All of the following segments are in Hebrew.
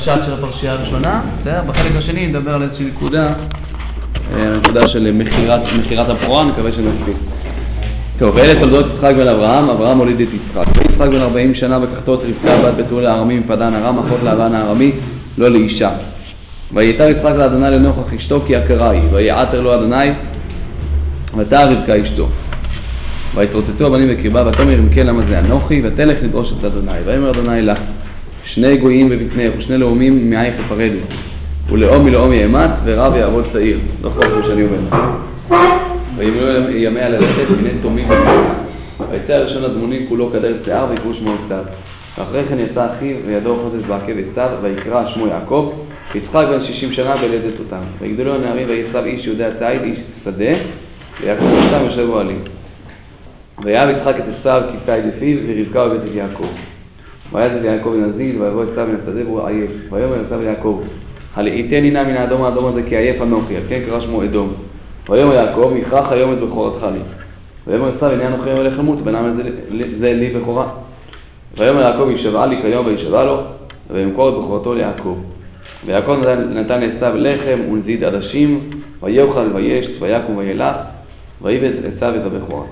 שעת של הפרשייה הראשונה, בחלק השני נדבר על איזושהי נקודה של מחירת הבכורה, נקווה שנספיק. טוב, ואלה תולדות יצחק בן אברהם, אברהם הוליד את יצחק. ויצחק בן 40 שנה לקחתו את רבקה בת בתול הארמי מפדן ארם, אחות לאבן הארמי, לא לאישה. ויתר יצחק לאדוני לנוכח אשתו כי יקרה היא, ויעתר לו אדוני, ותער רבקה אשתו. ויתרוצצו הבנים בקרבה, ותאמר אם כן למה זה אנוכי, ותלך לדרוש את אדוני. ויאמר אדוני לה, שני גויים בבטנך ושני לאומים מעייך יפרדו, ולאום מלאום יאמץ ורב יעבוד צעיר. לא חושב שאני אומר. וימלאו ימיה ללכת והנה תומים בבטנך. ויצא הראשון הדמוני כולו כדר שיער ויקראו שמו עשיו. ואחרי כן יצא אחיו וידו חוזז בעקב עשיו ויקרא שמו יעקב. ויצחק בן 60 שנה ולדת אותם. ויגדלו הנערים ויעשיו איש יודע ציד איש שדה ויעקב אותם יושב אוהלים. ויאהב יצחק את עשיו כי ציד לפיו ורבקה אוהבת את יעקב. ויעז יעקב בן הזיל ויבוא עשיו בן השדה והוא עייף. ויאמר עשיו ליעקב הלעיתני נא מן האדום האדום הזה כי עייף אנוכי, על כן קרא שמו אדום. ויאמר יעקב מכרח היום את בכורתך לי. ויאמר עשיו הנה אנוכי המלך אמות בנם זה לי בכורה. ויאמר יעקב ישבעה לי כיום וישבע לו וימכור את בכורתו ליעקב. ויעקב נתן לעשיו לחם ונזיד עדשים ויאכל וישת ויקום וילך ויבז עשיו את הבכורה.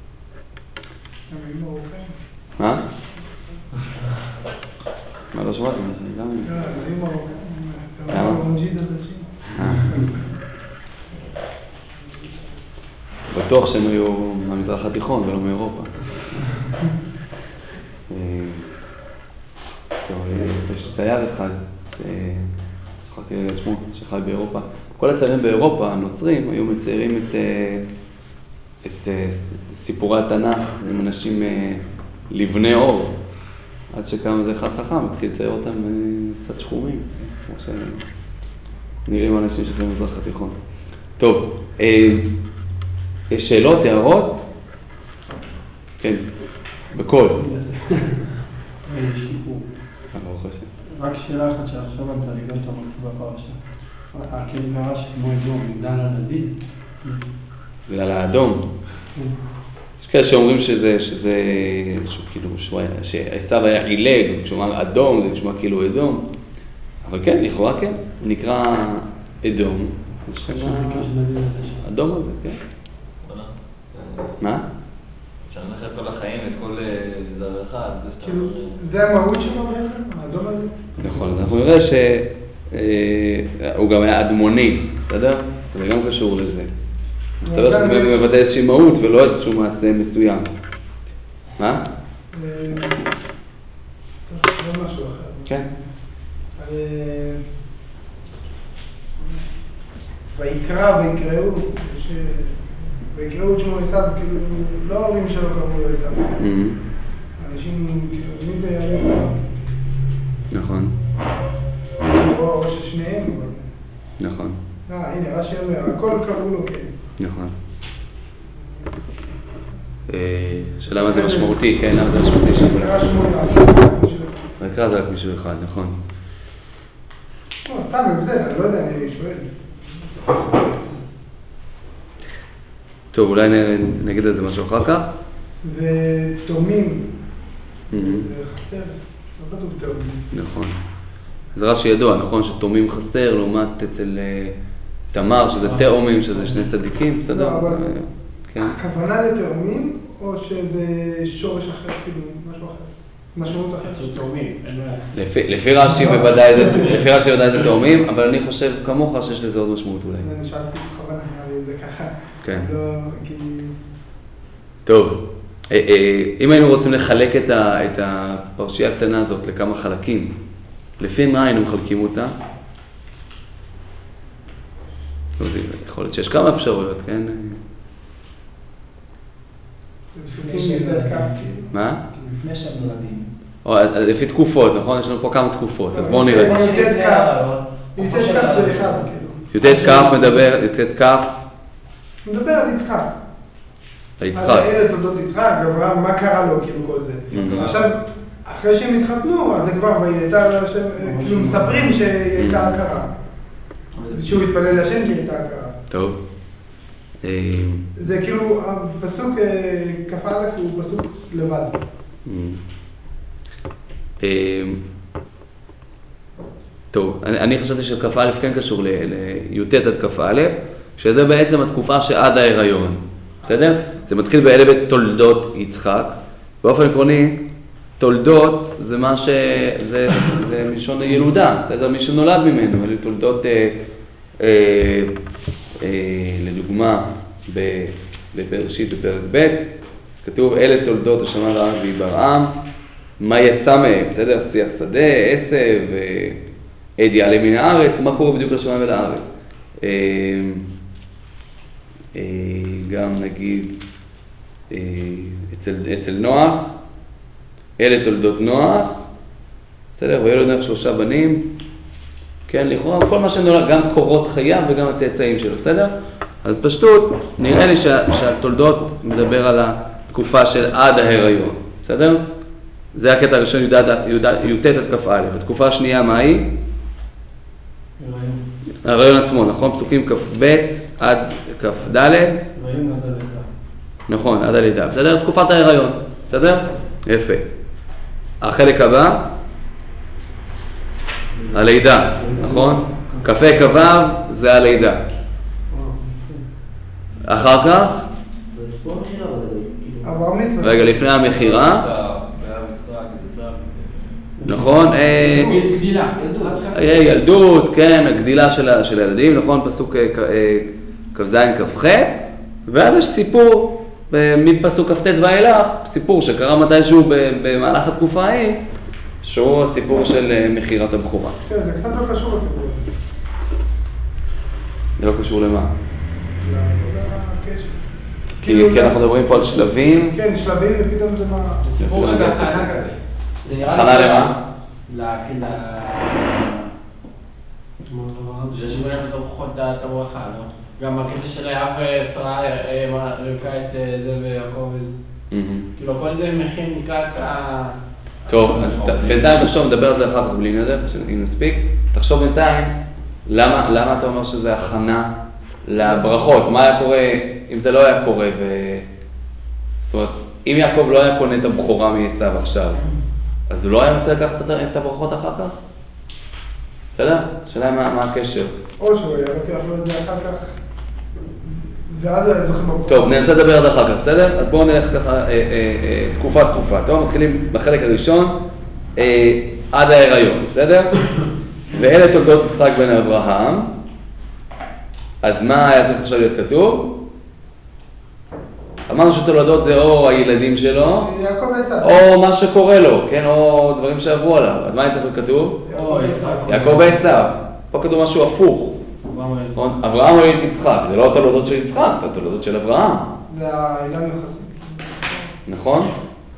מה? מה לא שמעתי? בטוח שהם היו מהמזרח התיכון ולא מאירופה. יש צייר אחד ששכחתי את שמו שחי באירופה. כל הציירים באירופה, הנוצרים, היו מציירים את סיפורי התנ"ך עם אנשים לבני אור. עד שקם איזה אחד חכם, התחיל לצייר אותם קצת שחורים, כמו שנראים אנשים שחיים במזרח התיכון. טוב, יש שאלות, הערות? כן, בכל. שיפור. רק שאלה אחת שעכשיו אתה לגעת בפרשה. כאילו קרה שכמו אדום, בגלל הנדיד? בגלל האדום. יש כאלה שאומרים שעשיו היה עילג, כשאומר אדום זה נשמע כאילו אדום, אבל כן, לכאורה כן, נקרא אדום. אדום הזה, כן. מה? אפשר לנחת כל החיים, את כל זר אחד. זה המהות שלו בעצם, האדום הזה? נכון, אנחנו נראה שהוא גם היה אדמוני, בסדר? זה גם קשור לזה. מסתבר שזה מבטא איזושהי מהות ולא איזשהו מעשה מסוים. מה? זה משהו אחר. כן. ויקרא ויקראו את שמו עשיו, כאילו, לא ההורים שלו קראו לו עשיו. אנשים, כאילו, מי זה יעלה פעם? נכון. או ששניהם, אבל... נכון. הנה, רש"י אומר, הכל קראו לו כן. נכון. שאלה מה זה משמעותי, כן? למה זה משמעותי? ויקרא שמו יעקב. ויקרא זה רק מישהו אחד, נכון. לא, סתם הבדל, אני לא יודע, אני שואל. טוב, אולי נגיד על זה משהו אחר כך? ותורמים, זה חסר, לא כתוב תורמים. נכון. זה רש"י ידוע, נכון? שתורמים חסר לעומת אצל תמר, שזה תאומים, שזה שני צדיקים, בסדר? לא, אבל הכוונה לתאומים, או שזה שורש אחר, כאילו, משהו אחר? משמעות אחרת? זה תאומים, אין מה לעשות. לפי רש"י בוודאי זה תאומים, אבל אני חושב כמוך שיש לזה עוד משמעות אולי. אני שאלתי בכוונה, זה ככה. כן. לא, כי... טוב, אם היינו רוצים לחלק את הפרשייה הקטנה הזאת לכמה חלקים, לפי מה היינו מחלקים אותה? יכול להיות שיש כמה אפשרויות, כן? מה? לפני שהם נולדים. לפי תקופות, נכון? יש לנו פה כמה תקופות, אז בואו נראה. י"ט כ' זה אחד, כאילו. י"ט כ' מדבר, י"ט כ' מדבר על יצחק. על יצחק. אלה תולדות יצחק, אברהם, מה קרה לו, כאילו כל זה. עכשיו, אחרי שהם התחתנו, אז זה כבר, כאילו מספרים שהיא הייתה הכרה. שהוא התפלל לשם כי היא הייתה הכרה. טוב. זה כאילו, הפסוק כ"א הוא פסוק לבד. טוב, אני חשבתי שכ"א כן קשור לי"ט עד כ"א, שזה בעצם התקופה שעד ההיריון, בסדר? זה מתחיל באלה בתולדות יצחק. באופן עקרוני, תולדות זה מה זה מלשון ילודה, בסדר? מי שנולד ממנו, אלה תולדות, לדוגמה, בבראשית בפרק ב', כתוב אלה תולדות השמיים והארץ ויברעם, מה יצא מהם, בסדר? שיח שדה, עשב, עד יעלה מן הארץ, מה קורה בדיוק לשמיים ולארץ? גם נגיד אצל נוח, אלה תולדות נוח, בסדר? ויהיה לו נוח 3 בנים, כן, לכאורה, כל מה שנולד, גם קורות חייו וגם הצאצאים שלו, בסדר? אז פשטות, נראה לי שהתולדות מדבר על התקופה של עד ההיריון, בסדר? זה הקטע הראשון, י"ט עד כ"א. התקופה השנייה, מה היא? ההיריון עצמו, נכון? פסוקים כ"ב עד כ"ד. נכון, עד הלידה. בסדר? תקופת ההיריון, בסדר? יפה. החלק הבא, הלידה, נכון? כ"ה כ"ו זה הלידה. אחר כך? רגע, לפני המכירה. נכון? ילדות, כן, הגדילה של הילדים, נכון? פסוק כ"ז כ"ח, ואז יש סיפור מפסוק כ"ט ואילך, סיפור שקרה מתישהו במהלך התקופה ההיא, שהוא הסיפור של מכירת הבכורה. כן, זה קצת לא קשור לסיפור הזה. זה לא קשור למה? כי אנחנו מדברים פה על שלבים. כן, שלבים ופתאום זה מה... הסיפור הזה הכנה כזה. זה נראה הכנה למה? זה שבונים את הברכות את הברכה, לא? גם הקטע של אב שרה רבקה את זה ויעקב וזה. כאילו כל זה מכין לקראת ה... טוב, בינתיים תחשוב, נדבר על זה אחר כך בלי נדר, אם נספיק. תחשוב בינתיים, למה אתה אומר שזה הכנה לברכות? מה היה קורה אם זה לא היה קורה? זאת אומרת, אם יעקב לא היה קונה את הבכורה מעשיו עכשיו, אז הוא לא היה מנסה לקחת את הברכות אחר כך? בסדר? השאלה מה הקשר? או שהוא היה לוקח לו את זה אחר כך, ואז הוא היה זוכה בבכורה. טוב, ננסה לדבר על זה אחר כך, בסדר? אז בואו נלך ככה תקופה. טוב, מתחילים בחלק הראשון עד ההיריון, בסדר? ואלה תולדות יצחק בן אברהם. אז מה היה צריך עכשיו להיות כתוב? אמרנו שתולדות זה או הילדים שלו, יעקב ועשיו. או מה שקורה לו, כן? או דברים שעברו עליו. אז מה היה צריך להיות כתוב? יעקב ועשיו. פה כתוב משהו הפוך. אברהם הוליד את יצחק, זה לא התולדות של יצחק, זה התולדות של אברהם. זה האילן יחסי. נכון?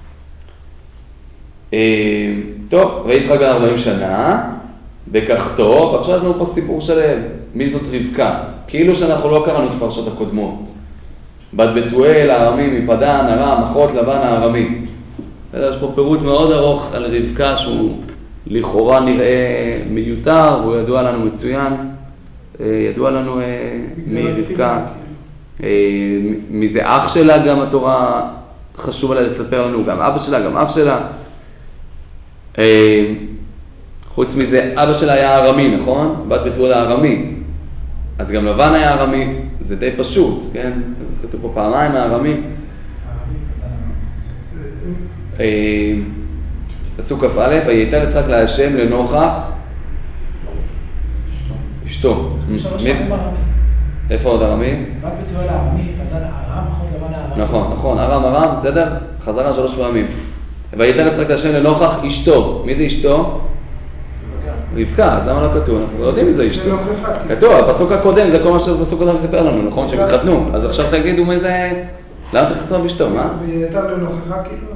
טוב, ויצחק בן 40 שנה, בכחתו, ועכשיו יש לנו פה סיפור שלם. מי זאת רבקה? כאילו שאנחנו לא קראנו את הפרשות הקודמות. בת בתואל הארמי מפדן, ארם, אחות לבן הארמי. יש פה פירוט מאוד ארוך על רבקה שהוא לכאורה נראה מיותר, והוא ידוע לנו מצוין. ידוע לנו מרבקה. מי זה אח שלה גם התורה חשוב עליה לספר לנו, גם אבא שלה, גם אח שלה. חוץ מזה, אבא שלה היה ארמי, נכון? בת בתואל הארמי. אז גם לבן היה ארמי, זה די פשוט, כן? כתוב פה פעמיים הארמי. פסוק כ"א, ויתר יצחק להשם לנוכח אשתו. איפה עוד ארמי? בת בתואל הארמי, פדן ארם, אחות לבן הארמי. נכון, ארם, בסדר? חזרה 3 פעמים. ויתר יצחק להשם לנוכח אשתו. מי זה אשתו? רבקה, אז למה לא כתוב? אנחנו לא יודעים מי זה אשתו. כתוב, הפסוק הקודם, זה כל מה שהפסוק הקודם מספר לנו, נכון? שהם התחתנו. אז עכשיו תגידו מי זה... למה צריך לכתוב אשתו, מה? ויתר לנוכחה כאילו...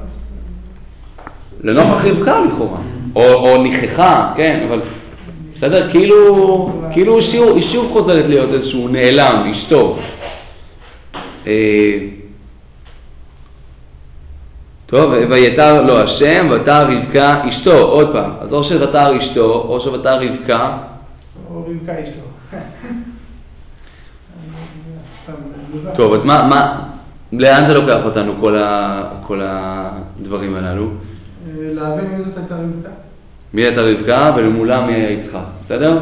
לנוכח רבקה לכאורה. או ניחכה, כן, אבל... בסדר? כאילו היא שוב חוזרת להיות איזשהו נעלם, אשתו. טוב, ויתר לו השם, ותר רבקה אשתו, עוד פעם. אז או שוותר אשתו, או שוותר רבקה. או רבקה אשתו. טוב, אז לאן זה לוקח אותנו כל הדברים הללו? להבין מי זאת הייתה רבקה. מי הייתה רבקה ולמולה מי היה יצחק, בסדר?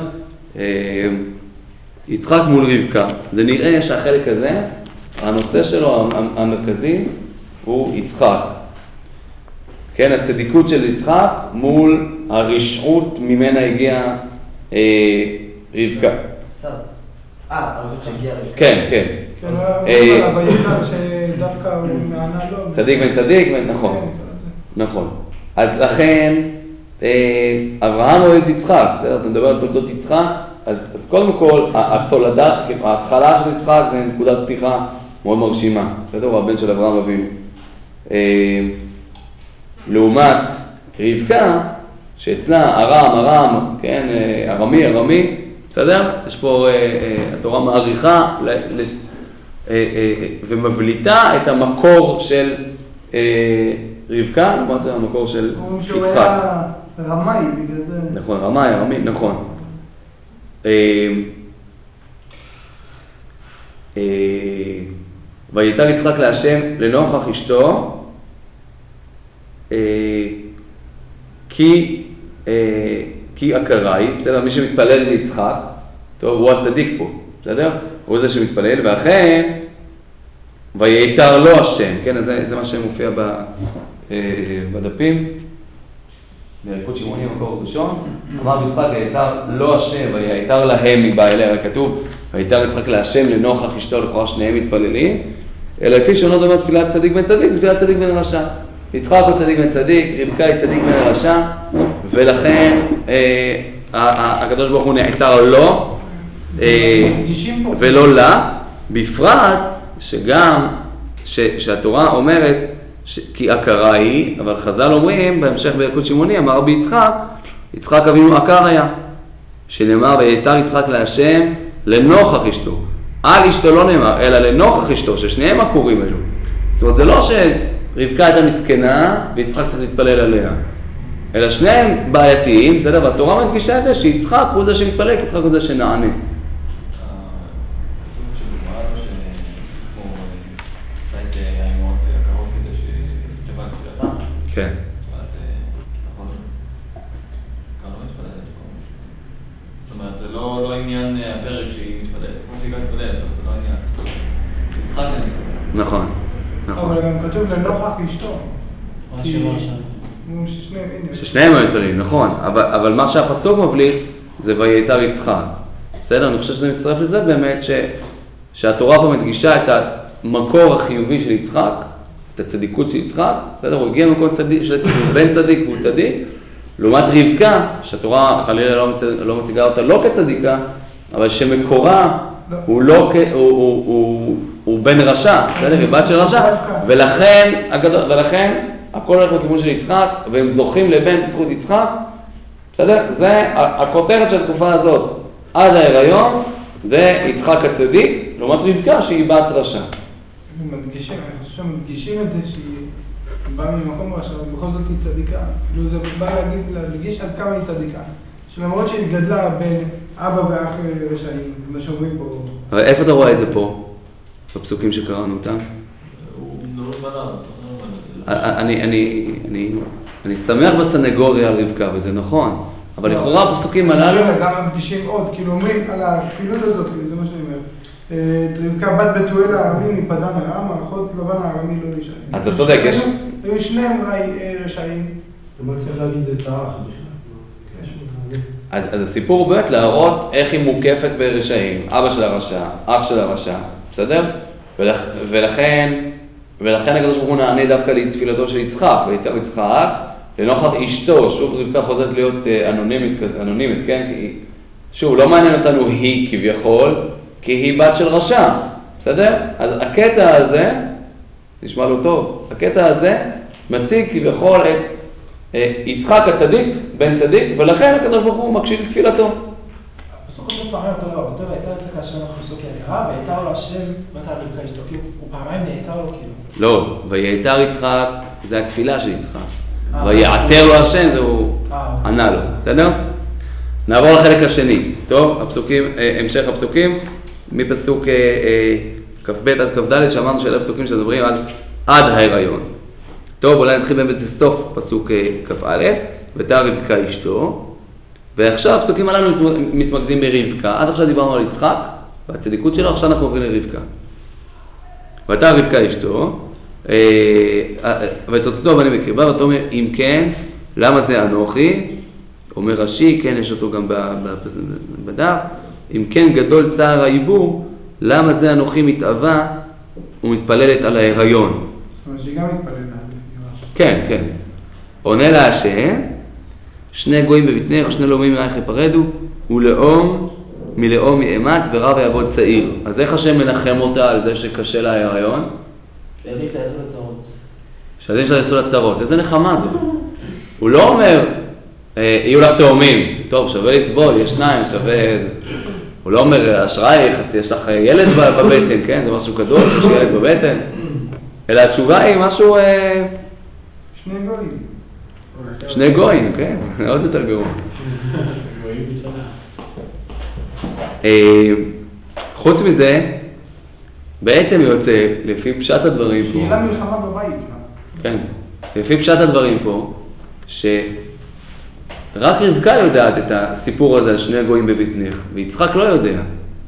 יצחק מול רבקה, זה נראה שהחלק הזה, הנושא שלו המרכזי הוא יצחק. כן, הצדיקות של יצחק מול הרשעות ממנה הגיעה רבקה. הרבות שהגיעה רבקה. כן, כן. כן, אומרים עליו היתר שדווקא הוא מענה לו. צדיק בן צדיק, נכון. נכון. אז לכן, אברהם אוהד יצחק, בסדר? אתה מדבר על תולדות יצחק, אז קודם כל, ההתחלה של יצחק זה נקודת פתיחה מאוד מרשימה, בסדר? הוא הבן של אברהם אבינו. לעומת רבקה, שאצלה ארם, כן, ארמי, בסדר? יש פה, התורה מעריכה ומבליטה את המקור של רבקה, לעומת המקור של יצחק. אומרים שהוא היה רמאי בגלל זה. נכון, רמאי, נכון. ויתר יצחק להשם לנוכח אשתו, כי עקראי, בסדר? מי שמתפלל זה יצחק, טוב, הוא הצדיק פה, בסדר? הוא זה שמתפלל, ואכן, ויתר לו השם, כן? אז זה מה שמופיע בדפים. בילקוט שמעוני מקור ראשון, אמר יצחק ויתר לו השם, ויתר להם מבא אליה, כתוב, ויתר יצחק להשם לנוכח אשתו, לכאורה שניהם מתפללים, אלא לפי שונות אומר תפילת צדיק בן צדיק, תפילת צדיק בן רשע. יצחק הוא צדיק בן צדיק, רבקה היא צדיק בן רשע, ולכן הקדוש ברוך הוא נעתר לו ולא לה, בפרט שגם שהתורה אומרת כי עקרה היא, אבל חז"ל אומרים בהמשך בילקוט שמעוני, אמר ביצחק, יצחק אבינו עקר היה, שנאמר ויתר יצחק להשם לנוכח אשתו. על אשתו לא נאמר, אלא לנוכח אשתו, ששניהם עקורים אלו. זאת אומרת, זה לא שרבקה הייתה מסכנה ויצחק צריך להתפלל עליה, אלא שניהם בעייתיים, בסדר? והתורה מדגישה את זה שיצחק הוא זה שמתפלל, כי יצחק הוא זה שנענה. כן. זאת אומרת, זה לא עניין הפרק שהיא מתפללת, כמו שהיא גם מתפללת, זה לא עניין. יצחק אני מתפללת. נכון. אבל גם כתוב לנוכח אשתו. ששניהם היו מתפללים, נכון. אבל מה שהפסוק מבליט זה ויתר יצחק. בסדר? אני חושב שזה מצטרף לזה באמת שהתורה פה מדגישה את המקור החיובי של יצחק, את הצדיקות של יצחק, בסדר? הוא הגיע ממקום של בן צדיק והוא צדיק, לעומת רבקה, שהתורה חלילה לא מציגה אותה לא כצדיקה, אבל שמקורה הוא בן רשע, בסדר? היא בת של רשע, ולכן הכל הולך בכיוון של יצחק, והם זוכים לבן בזכות יצחק, בסדר? זה הכותרת של התקופה הזאת, עד ההיריון, זה יצחק הצדיק, לעומת רבקה שהיא בת רשע. מדגישים, אני חושב שמדגישים את זה שהיא באה ממקום רשע, ובכל זאת היא צדיקה. כאילו זה בא להדגיש עד כמה היא צדיקה. שלמרות שהיא גדלה בין אבא ואח רשעים, מה שאומרים פה. אבל איפה אתה רואה את זה פה, בפסוקים שקראנו אותם? הוא מדבר אני שמח בסנגוריה על רבקה, וזה נכון, אבל לכאורה בפסוקים הללו... אז למה מדגישים עוד? כאילו אומרים על הכפילות הזאת, זה מה שאני אומר. רבקה בת בתואל הארמי מפדן ארם, אחות לבן הארמי לא נשאר. אז אתה צודק, יש... היו שניהם רשעים. למה צריך להגיד את האח בכלל? אז הסיפור הוא באמת להראות איך היא מוקפת ברשעים, אבא של הרשע, אח של הרשע, בסדר? ולכן הקדוש ברוך הוא נענה דווקא לתפילתו של יצחק, ויתר יצחק, לנוכח אשתו, שוב רבקה חוזרת להיות אנונימית, כן? כי שוב, לא מעניין אותנו היא כביכול, כי היא בת של רשע, בסדר? אז הקטע הזה, נשמע לו טוב, הקטע הזה מציג כביכול את יצחק הצדיק, בן צדיק, ולכן הקדוש ברוך הוא מקשיב לתפילתו. הפסוק הזה פעמיים אותו דבר, אותו ויתר יצחק להשם הפסוק יראה, ויתר לו השם ויתר רבקה אשתו, כאילו הוא פעמיים נעתר לו כאילו. לא, ויתר יצחק זה התפילה של יצחק, ויעתר לו השם זה הוא ענה לו, בסדר? נעבור לחלק השני, טוב, המשך הפסוקים, מפסוק כ"ב עד כ"ד, שאמרנו שאלה פסוקים שמדברים עד ההיריון. טוב, אולי נתחיל באמת בסוף פסוק כ"א, ותרא רבקה אשתו, ועכשיו הפסוקים הללו מתמקדים ברבקה. עד עכשיו דיברנו על יצחק והצדיקות שלו, עכשיו אנחנו עוברים לרבקה. ותרא רבקה אשתו, ותוצאתו בנים בקרבה, ואתה אומר, אם כן, למה זה אנוכי? אומר רש"י, כן, יש אותו גם בדף, אם כן גדול צער העיבור, למה זה אנוכי מתאווה ומתפללת על ההיריון? זאת אומרת שהיא גם מתפללת. כן, כן. עונה לה השם, שני גויים בבטנך ושני לאומים ממך יפרדו, ולאום מלאום יאמץ ורב יעבוד צעיר. אז איך השם מנחם אותה על זה שקשה לה ההיריון? שעדיף לה יעשו לצרות. שעדיף לה יעשו לצרות. איזה נחמה זאת? הוא לא אומר, יהיו לך תאומים, טוב, שווה לסבול, יש שניים, שווה... הוא לא אומר, אשרייך, יש לך ילד בבטן, כן? זה משהו קדוש, יש ילד בבטן. אלא התשובה היא משהו... שני גויים. שני גויים, כן, עוד יותר גרוע. גויים בשנה. חוץ מזה, בעצם יוצא, לפי פשט הדברים פה... שיהיה לה מלחמה בבית. כן, לפי פשט הדברים פה, שרק רבקה יודעת את הסיפור הזה על שני גויים בבטנך, ויצחק לא יודע.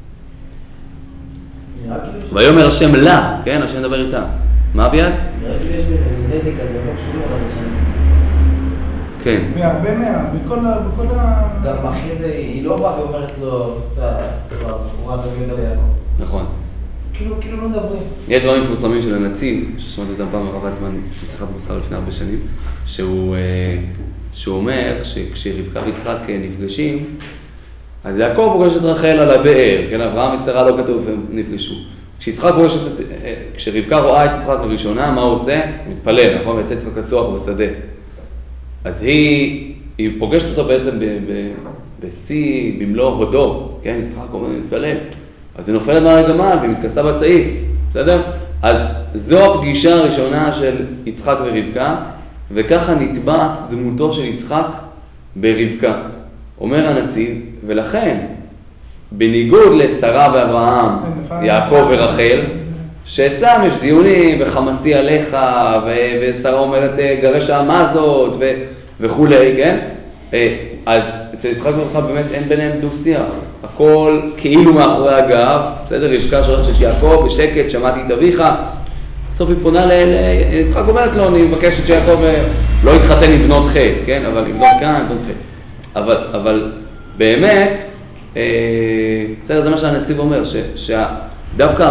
ויאמר השם לה, כן, השם מדבר איתה. מה אביעד? נראה לי שיש נתק כזה, לא קשורים על השם. כן. בהרבה בכל גם אחרי זה היא לא באה ואומרת לו, הבחורה תביא אותה ליעקב. נכון. כאילו לא מדברים. יש דברים מפורסמים של הנציב, ששמעתי אותם פעם הרב עצמן בשיחת מוסר לפני הרבה שנים, שהוא אומר שכשרבקה ויצחק נפגשים, אז יעקב פוגש את רחל על הבאר, כן, אברהם ושרה לא כתוב והם נפגשו. כשרבקה רואה את יצחק לראשונה, מה הוא עושה? הוא מתפלל, נכון? ויצא יצחק לסוח בשדה. אז היא פוגשת אותו בעצם בשיא, במלוא הודו, כן? יצחק אומר, מתפלל. אז היא נופלת מהרגמל והיא מתכסה בצעיף, בסדר? אז זו הפגישה הראשונה של יצחק ורבקה, וככה נטבעת דמותו של יצחק ברבקה. אומר הנציב, ולכן, בניגוד לשרה ואברהם, יעקב ורחל, שאצלם יש דיונים וחמסי עליך, ושרה אומרת גרש האמה הזאת וכולי, כן? אז אצל יצחק ורבקה באמת אין ביניהם דו שיח, הכל כאילו מאחורי הגב, בסדר? רבקה שולחת את יעקב בשקט, שמעתי את אביך, בסוף היא פונה יצחק אומרת לו, אני מבקשת שיעקב לא יתחתן עם בנות חטא, כן? אבל עם בנות כאן, בנות חטא. אבל באמת, בסדר, זה מה שהנציב אומר, שדווקא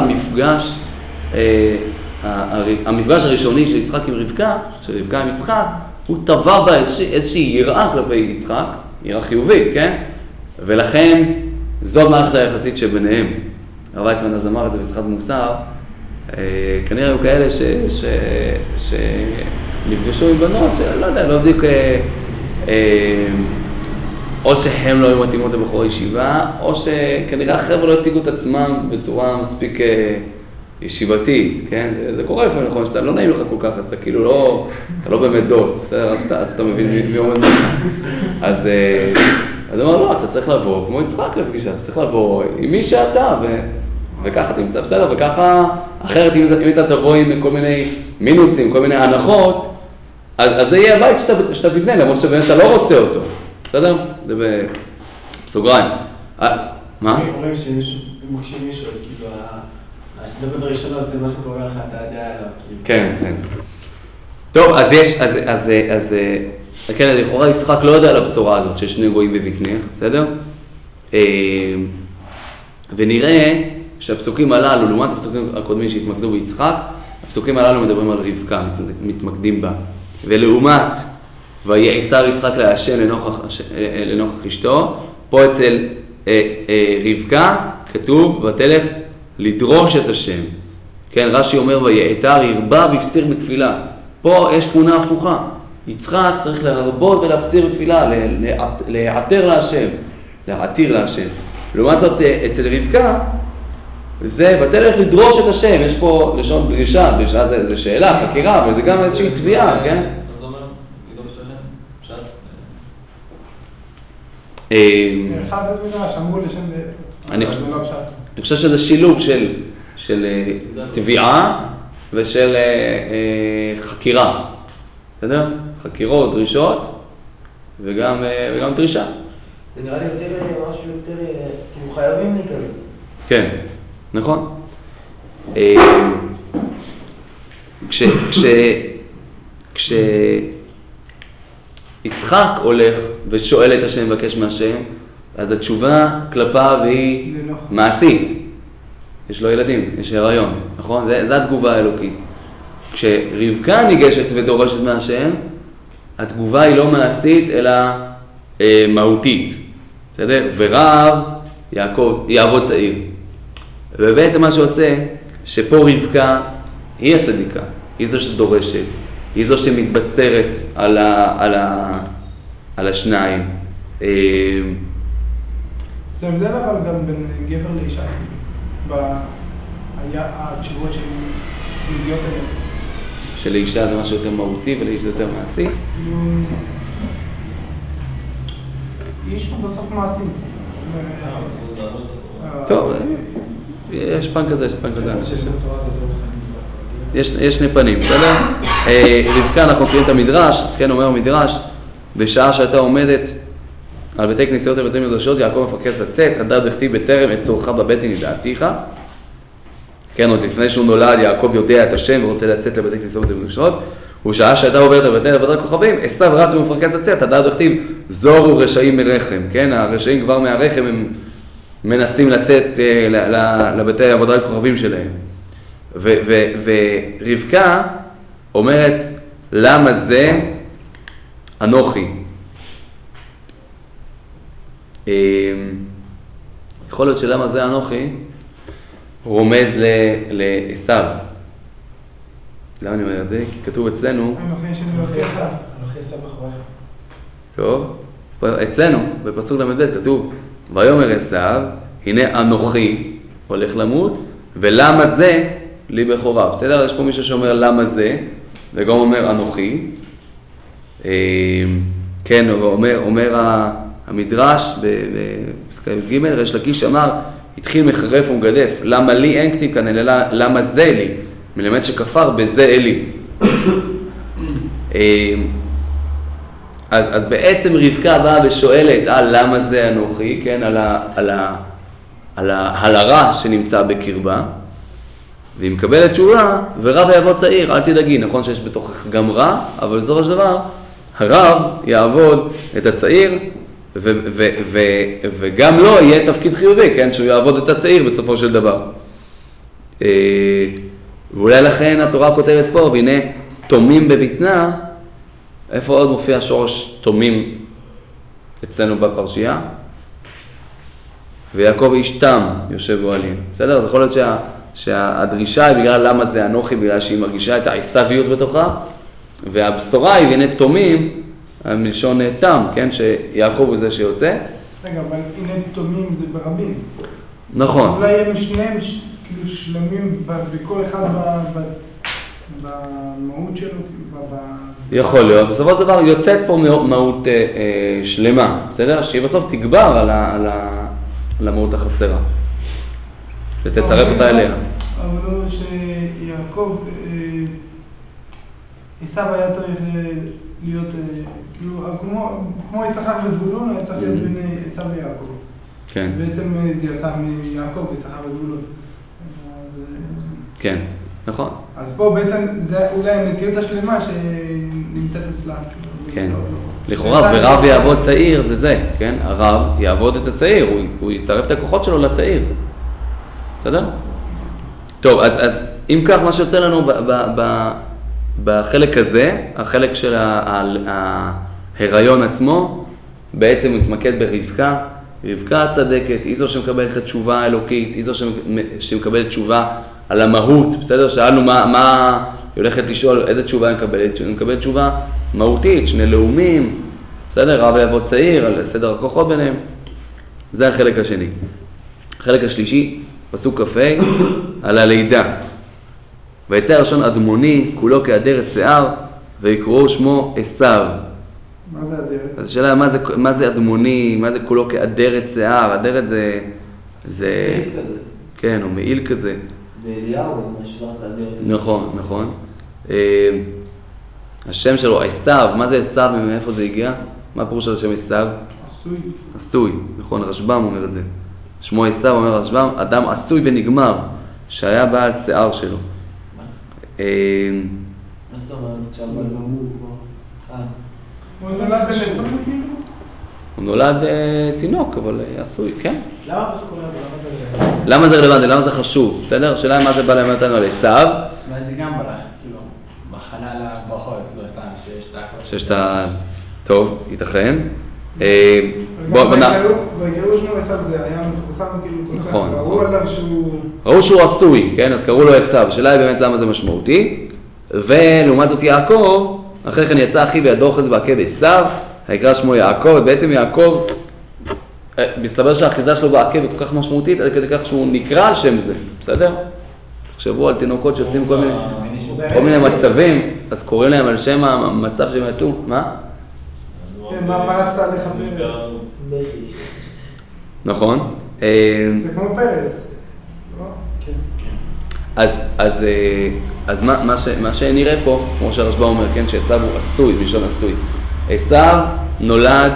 המפגש הראשוני של יצחק עם רבקה, של רבקה עם יצחק, הוא טבע בה איזושהי יראה כלפי יצחק, יראה חיובית, כן? ולכן זאת מערכת היחסית שביניהם. הרב ויצמן אז אמר את זה בשיחת מוסר, כנראה היו כאלה שנפגשו עם בנות, שלא יודע, לא בדיוק, או שהם לא היו מתאימות לבחור הישיבה, או שכנראה החבר'ה לא הציגו את עצמם בצורה מספיק ישיבתית, כן? זה קורה לפעמים, נכון, שאתה לא נעים לך כל כך, אז אתה כאילו לא, אתה לא באמת דוס, בסדר? אז אתה מבין מי עומד לך. אז אמר, לא, אתה צריך לבוא, כמו יצחק לפגישה, אתה צריך לבוא עם מי שאתה, וככה תמצא בסדר, וככה, אחרת אם אתה תבוא עם כל מיני מינוסים, כל מיני הנחות, אז זה יהיה הבית שאתה תבנה, למרות שבאמת אתה לא רוצה אותו, בסדר? זה בסוגריים. מה? אומרים שמישהו, אם מוקשים מישהו, אז כאילו, השדות הראשונות זה מה שקורה לך, אתה יודע עליו. כן, כן. טוב, אז יש, אז כן, לכאורה יצחק לא יודע על הבשורה הזאת של שני גויים בבטנך, בסדר? ונראה שהפסוקים הללו, לעומת הפסוקים הקודמים שהתמקדו ביצחק, הפסוקים הללו מדברים על רבקה, מתמקדים בה. ולעומת, ויעתר יצחק להשם לנוכח אשתו, פה אצל רבקה כתוב, ותלך לדרוש את השם. כן, רש"י אומר, ויעתר ירבה בפציר בתפילה. פה יש תמונה הפוכה. יצחק צריך להרבות ולהפציר בתפילה, להיעתר להשם, להתיר להשם. לעומת זאת, אצל רבקה, זה ותלך לדרוש את השם. יש פה לשון דרישה, דרישה זה שאלה, חקירה, אבל זה גם איזושהי תביעה, כן? אז אומר, לדרוש את השם, פשט. אחד הדמידה שאמרו לשם אני חושב שזה שילוב של תביעה ושל חקירה. בסדר? חקירות, דרישות, וגם דרישה. זה נראה לי יותר, משהו יותר, כאילו חייבים לי כזה. כן, נכון. כשיצחק הולך ושואל את השם, מבקש מהשם, אז התשובה כלפיו היא מעשית. יש לו ילדים, יש הריון, נכון? זה התגובה האלוקית. כשרבקה ניגשת ודורשת מהשם, התגובה היא לא מעשית אלא מהותית. בסדר? ורב יעקב יעבוד צעיר. ובעצם מה שיוצא, שפה רבקה היא הצדיקה, היא זו שדורשת, היא זו שמתבשרת על השניים. זה הבדל אבל גם בין גבר לאישה, התשובות שמגיעות אליהם. שלאישה זה משהו יותר מהותי ולאיש זה יותר מעשי? איש הוא בסוף מעשי. טוב, יש פן כזה, יש פן כזה. יש שני פנים, בסדר? רבקה, אנחנו קוראים את המדרש, כן אומר המדרש, בשעה שהייתה עומדת על בתי כנסיות ובתי מדרשות, יעקב מפקס לצאת, הדר דכתיב בטרם את צורך בבטן ידעתיך. כן, עוד לפני שהוא נולד, יעקב יודע את השם ורוצה לצאת לבתי כנסיות ובתי מדרשות, ובשעה שהייתה עוברת על בתי עבודת כוכבים, עשיו רץ ומפקס לצאת, הדר דכתיב זורו רשעים מרחם, כן? הרשעים כבר מהרחם הם מנסים לצאת לבתי עבודת כוכבים שלהם. ורבקה אומרת, למה זה אנוכי? יכול להיות שלמה זה אנוכי רומז לעשיו. למה אני אומר את זה? כי כתוב אצלנו... אנוכי שאני לא כסף. אנוכי עשיו אחריך. טוב, אצלנו בפסוק ל"ב כתוב, ויאמר עשיו, הנה אנוכי הולך למות, ולמה זה לי בכורה. בסדר? יש פה מישהו שאומר למה זה, וגם אומר אנוכי. כן, אומר המדרש בפסקה ג' ריש לקיש אמר, התחיל מחרף ומגדף, למה לי אין כתיב כאן, אלא למה זה לי, מלמד שכפר בזה אלי. אז בעצם רבקה באה ושואלת למה זה אנוכי, כן, על הרע שנמצא בקרבה, והיא מקבלת תשובה, ורב יעבוד צעיר, אל תדאגי, נכון שיש בתוכך גם רע, אבל בסופו של דבר, הרב יעבוד את הצעיר, וגם לו יהיה תפקיד חיובי, כן, שהוא יעבוד את הצעיר בסופו של דבר. ואולי לכן התורה כותבת פה, והנה תומים בבטנה, איפה עוד מופיע שורש תומים אצלנו בפרשייה? ויעקב איש תם יושב באוהלים. בסדר? אז יכול להיות שהדרישה היא בגלל למה זה אנוכי, בגלל שהיא מרגישה את העשוויות בתוכה, והבשורה היא והנה תומים, מלשון תם, כן? שיעקב הוא זה שיוצא. רגע, אבל הנה תומים זה ברבים. נכון. אולי הם שניהם כאילו שלמים בכל אחד במהות שלו, יכול להיות. בסופו של דבר יוצאת פה מהות שלמה, בסדר? שהיא בסוף תגבר על המהות החסרה. ותצרף אותה אליה. אבל לא שיעקב, עשיו היה צריך להיות, כאילו, כמו יששכר וזבולון, היה צריך להיות בין עשיו ויעקב. כן. בעצם זה יצא מיעקב, יששכר וזבולון. כן, נכון. אז פה בעצם זה אולי המציאות השלמה שנמצאת אצלה. כן. לכאורה, ורב יעבוד צעיר זה, כן? הרב יעבוד את הצעיר, הוא יצרף את הכוחות שלו לצעיר. בסדר? טוב, אז אם כך מה שיוצא לנו בחלק הזה, החלק של ההיריון עצמו, בעצם מתמקד ברבקה. רבקה הצדקת, היא זו שמקבלת את התשובה האלוקית, היא זו שמקבלת תשובה על המהות. בסדר? שאלנו מה היא הולכת לשאול, איזה תשובה היא מקבלת? היא מקבלת תשובה מהותית, שני לאומים, בסדר? רב יעבוד צעיר, על סדר הכוחות ביניהם. זה החלק השני. החלק השלישי, פסוק כ"ה, על הלידה. ויצא הראשון אדמוני, כולו כאדרת שיער, ויקראו שמו עשיו. מה זה אדרת? אז השאלה, מה זה אדמוני, מה זה כולו כאדרת שיער? אדרת זה... צעיף כזה. כן, או מעיל כזה. ואליהו, משמעת אדרת. נכון, נכון. השם שלו, עשיו, מה זה עשיו ומאיפה זה הגיע? מה הפירוש של השם עשיו? עשוי. עשוי, נכון, רשב"ם אומר את זה. שמו עשיו אומר רשב"ם, אדם עשוי ונגמר, שהיה בעל שיער שלו. מה זאת אומרת? הוא נולד בן 20 כאילו? הוא נולד תינוק, אבל עשוי, כן. למה הפסוק אומר את זה? למה זה רלוונטי? למה זה רלוונטי? למה זה חשוב? בסדר? השאלה היא מה זה בא ללמד אותנו על עשיו. אולי זה גם בא לך, כאילו, בהכנה לברכות, לא סתם שיש את הכל. שיש את ה... טוב, ייתכן. בהיכרות שמו עשיו זה היה מפורסם כאילו כל כך, נכון, ראו עליו שהוא... ראו שהוא עשוי, כן? אז קראו לו עשיו. השאלה היא באמת למה זה משמעותי. ולעומת זאת יעקב, אחרי כן יצא אחי וידו אוחז בעקב עשיו, היקרא שמו יעקב, בעצם יעקב, מסתבר שהאחיזה שלו בעקב היא כל כך משמעותית, עד כדי כך שהוא נקרא על שם זה, בסדר? תחשבו על תינוקות שיוצאים כל מיני מצבים, אז קוראים להם על שם המצב שהם יצאו, מה? מה פרצת עליך פרץ? נכון. זה כמו פרץ. אז מה שנראה פה, כמו שהרשב"א אומר, כן, שעשיו הוא עשוי, בלשון עשוי. עשיו נולד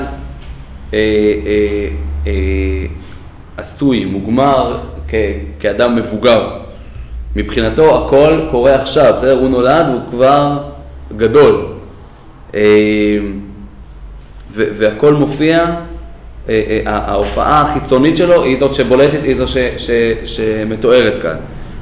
עשוי, מוגמר כאדם מבוגר. מבחינתו הכל קורה עכשיו, בסדר? הוא נולד, הוא כבר גדול. והכל מופיע, ההופעה החיצונית שלו היא זאת שבולטת, היא זאת שמתוארת כאן.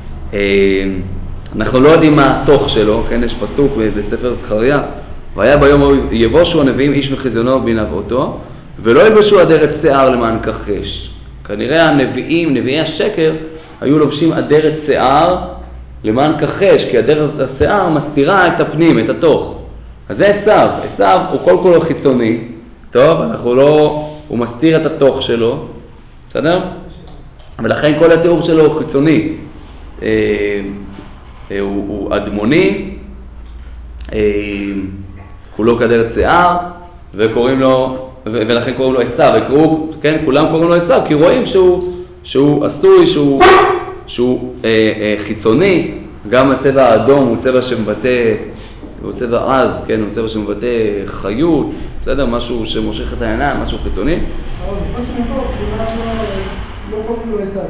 אנחנו לא יודעים מה התוך שלו, כן, יש פסוק בספר זכריה, והיה ביום ההוא יבושו הנביאים איש מחזיונו בן אבותו, ולא ילבשו אדרת שיער למען כחש. כנראה הנביאים, נביאי השקר, היו לובשים אדרת שיער למען כחש, כי אדרת השיער מסתירה את הפנים, את התוך. אז זה עשיו, עשיו הוא כל כולו חיצוני, טוב, הוא מסתיר את התוך שלו, בסדר? ולכן כל התיאור שלו הוא חיצוני. הוא אדמוני, כולו כדרת שיער, ולכן קוראים לו עשיו, כן, כולם קוראים לו עשיו, כי רואים שהוא עשוי, שהוא חיצוני, גם הצבע האדום הוא צבע שמבטא, הוא צבע עז, כן, הוא צבע שמבטא חיות, בסדר, משהו שמושך את העיניים, משהו חיצוני. אבל חוץ מפה, כמעט לא קוראים לו עשיו,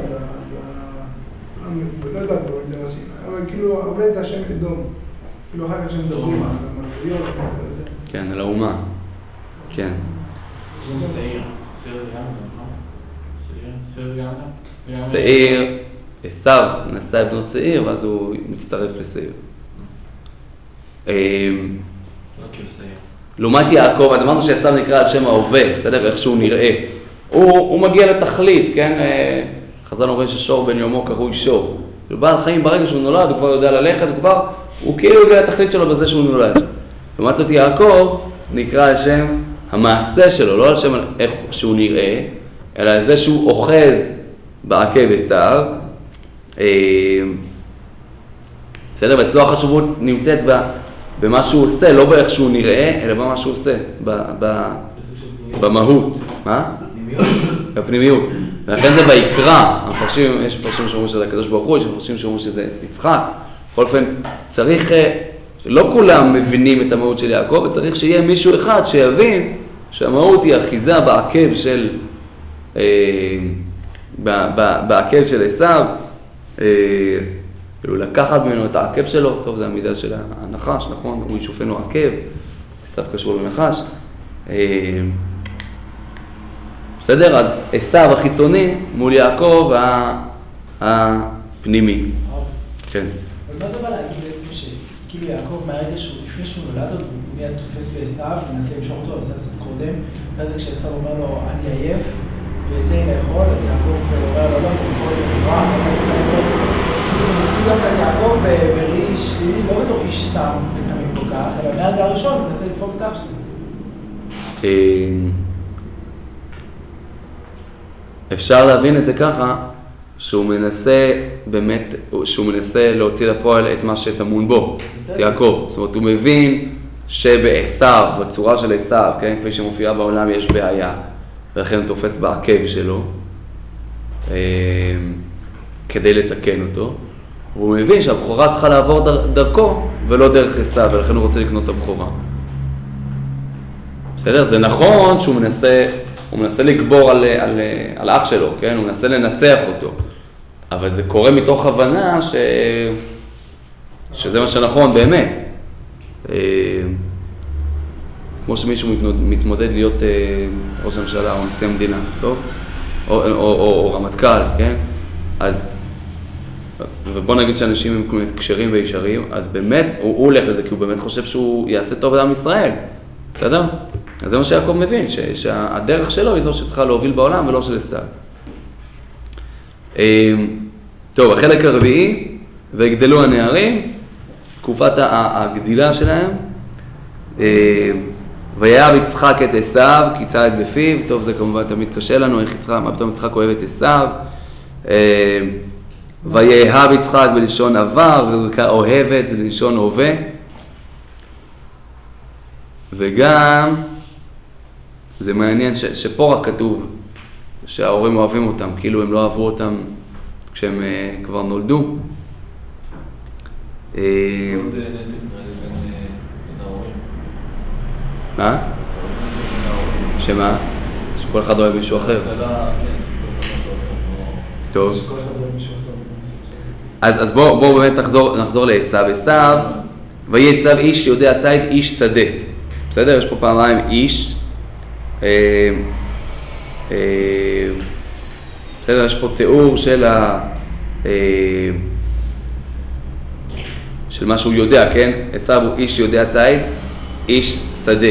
לא יודע פה, אבל כאילו הרבה זה השם אדום, כאילו אחר כך שמדברים על המלכויות וזה. כן, על האומה, כן. זה שעיר, שעיר גם, לא? שעיר גם? שעיר, עשיו נשא את בנות שעיר, ואז הוא מצטרף לשעיר. לא כאילו שעיר. לעומת יעקב, אז אמרנו שעשיו נקרא על שם ההווה, בסדר, איך שהוא נראה. הוא מגיע לתכלית, כן? חז"ל אומרים ששור בן יומו קרוי שור. בעל חיים ברגע שהוא נולד, הוא כבר יודע ללכת, הוא כאילו יודע לתכלית שלו בזה שהוא נולד. לעומת זאת יעקב נקרא על שם המעשה שלו, לא על שם איך שהוא נראה, אלא על זה שהוא אוחז בעקב עשיו. בסדר, ואצלו החשיבות נמצאת במה שהוא עושה, לא באיך שהוא נראה, אלא במה שהוא עושה, במהות. מה? בפנימיות. ולכן זה ויקרא, יש מפרשים שאומרים שזה הקדוש ברוך הוא, יש מפרשים שאומרים שזה יצחק. בכל אופן, צריך, לא כולם מבינים את המהות של יעקב, וצריך שיהיה מישהו אחד שיבין שהמהות היא אחיזה בעקב של, בעקב של עשיו, לקחת ממנו את העקב שלו, טוב, זה המידה של הנחש, נכון? הוא ישופנו עקב, עשיו קשור לנחש. בסדר? אז עשיו החיצוני מול יעקב הפנימי. כן. אבל מה זה בא להגיד בעצם שכאילו יעקב מהרגע שהוא לפני שהוא נולד, הוא מיד תופס בעשיו ומנסה למשוך אותו, עשה קצת קודם, ואז כשעשיו אומר לו, אני עייף ותן לאכול, אז יעקב אומר לו, לא, הוא יכול לברוע, מה שאתה יכול לאכול. זה מסכים גם כאן יעקב בראי שלילי, לא בתור איש תם ותמים כל כך, אלא מהרגע הראשון הוא מנסה לדפוק את אח שלו. אפשר להבין את זה ככה, שהוא מנסה באמת, שהוא מנסה להוציא לפועל את מה שטמון בו, יעקב. זאת אומרת, הוא מבין שבעשיו, בצורה של עשיו, כן, כפי שמופיעה בעולם, יש בעיה, ולכן הוא תופס בעקב שלו, כדי לתקן אותו, והוא מבין שהבחורה צריכה לעבור דרכו, ולא דרך עשיו, ולכן הוא רוצה לקנות את הבחורה. בסדר? זה נכון שהוא מנסה לגבור על אח שלו, כן? הוא מנסה לנצח אותו. אבל זה קורה מתוך הבנה שזה מה שנכון באמת. כמו שמישהו מתמודד להיות ראש הממשלה או נשיא המדינה, טוב? או רמטכ"ל, כן? אז, ובוא נגיד שאנשים הם קשרים וישרים, אז באמת הוא הולך לזה כי הוא באמת חושב שהוא יעשה טוב לעם ישראל, בסדר? אז זה מה שיעקב מבין, שהדרך שלו היא זו שצריכה להוביל בעולם ולא של עשיו. טוב, החלק הרביעי, והגדלו הנערים, תקופת הגדילה שלהם, ויאהב יצחק את עשיו, כי ציד בפיו, טוב זה כמובן תמיד קשה לנו, מה פתאום יצחק אוהב את עשיו, ויאהב יצחק בלשון עבר, ורבקה אוהבת בלשון הווה, וגם זה מעניין שפה רק כתוב שההורים אוהבים אותם, כאילו הם לא אהבו אותם כשהם כבר נולדו. עוד נתק בין ההורים. מה? שמה? שכל אחד אוהב מישהו אחר. טוב. אז בואו באמת נחזור לעשיו. עשיו, ויהי עשיו איש יודע ציד, איש שדה. בסדר? יש פה פעמיים איש. בסדר? יש פה תיאור של מה שהוא יודע, כן? עשיו הוא איש יודע ציד, איש שדה.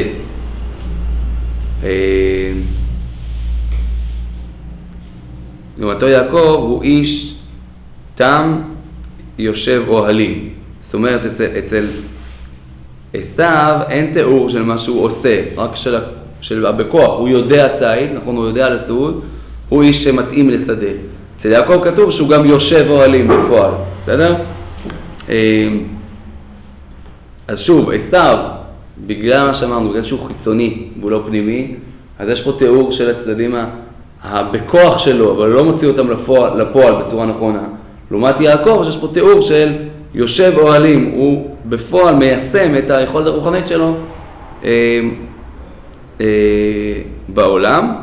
לעומתו יעקב הוא איש תם יושב אוהלים. זאת אומרת, אצל עשיו אין תיאור של מה שהוא עושה, רק של בכוח. הוא יודע ציד, נכון? הוא יודע לצוד, הוא איש שמתאים לשדה. אצל יעקב כתוב שהוא גם יושב אוהלים בפועל, בסדר? אז שוב, עשיו, בגלל מה שאמרנו, בגלל שהוא חיצוני והוא לא פנימי, אז יש פה תיאור של הצדדים בכוח שלו, אבל לא מוציא אותם לפועל בצורה נכונה. לעומת יעקב, שיש פה תיאור של יושב אוהלים, הוא בפועל מיישם את היכולת הרוחנית שלו בעולם.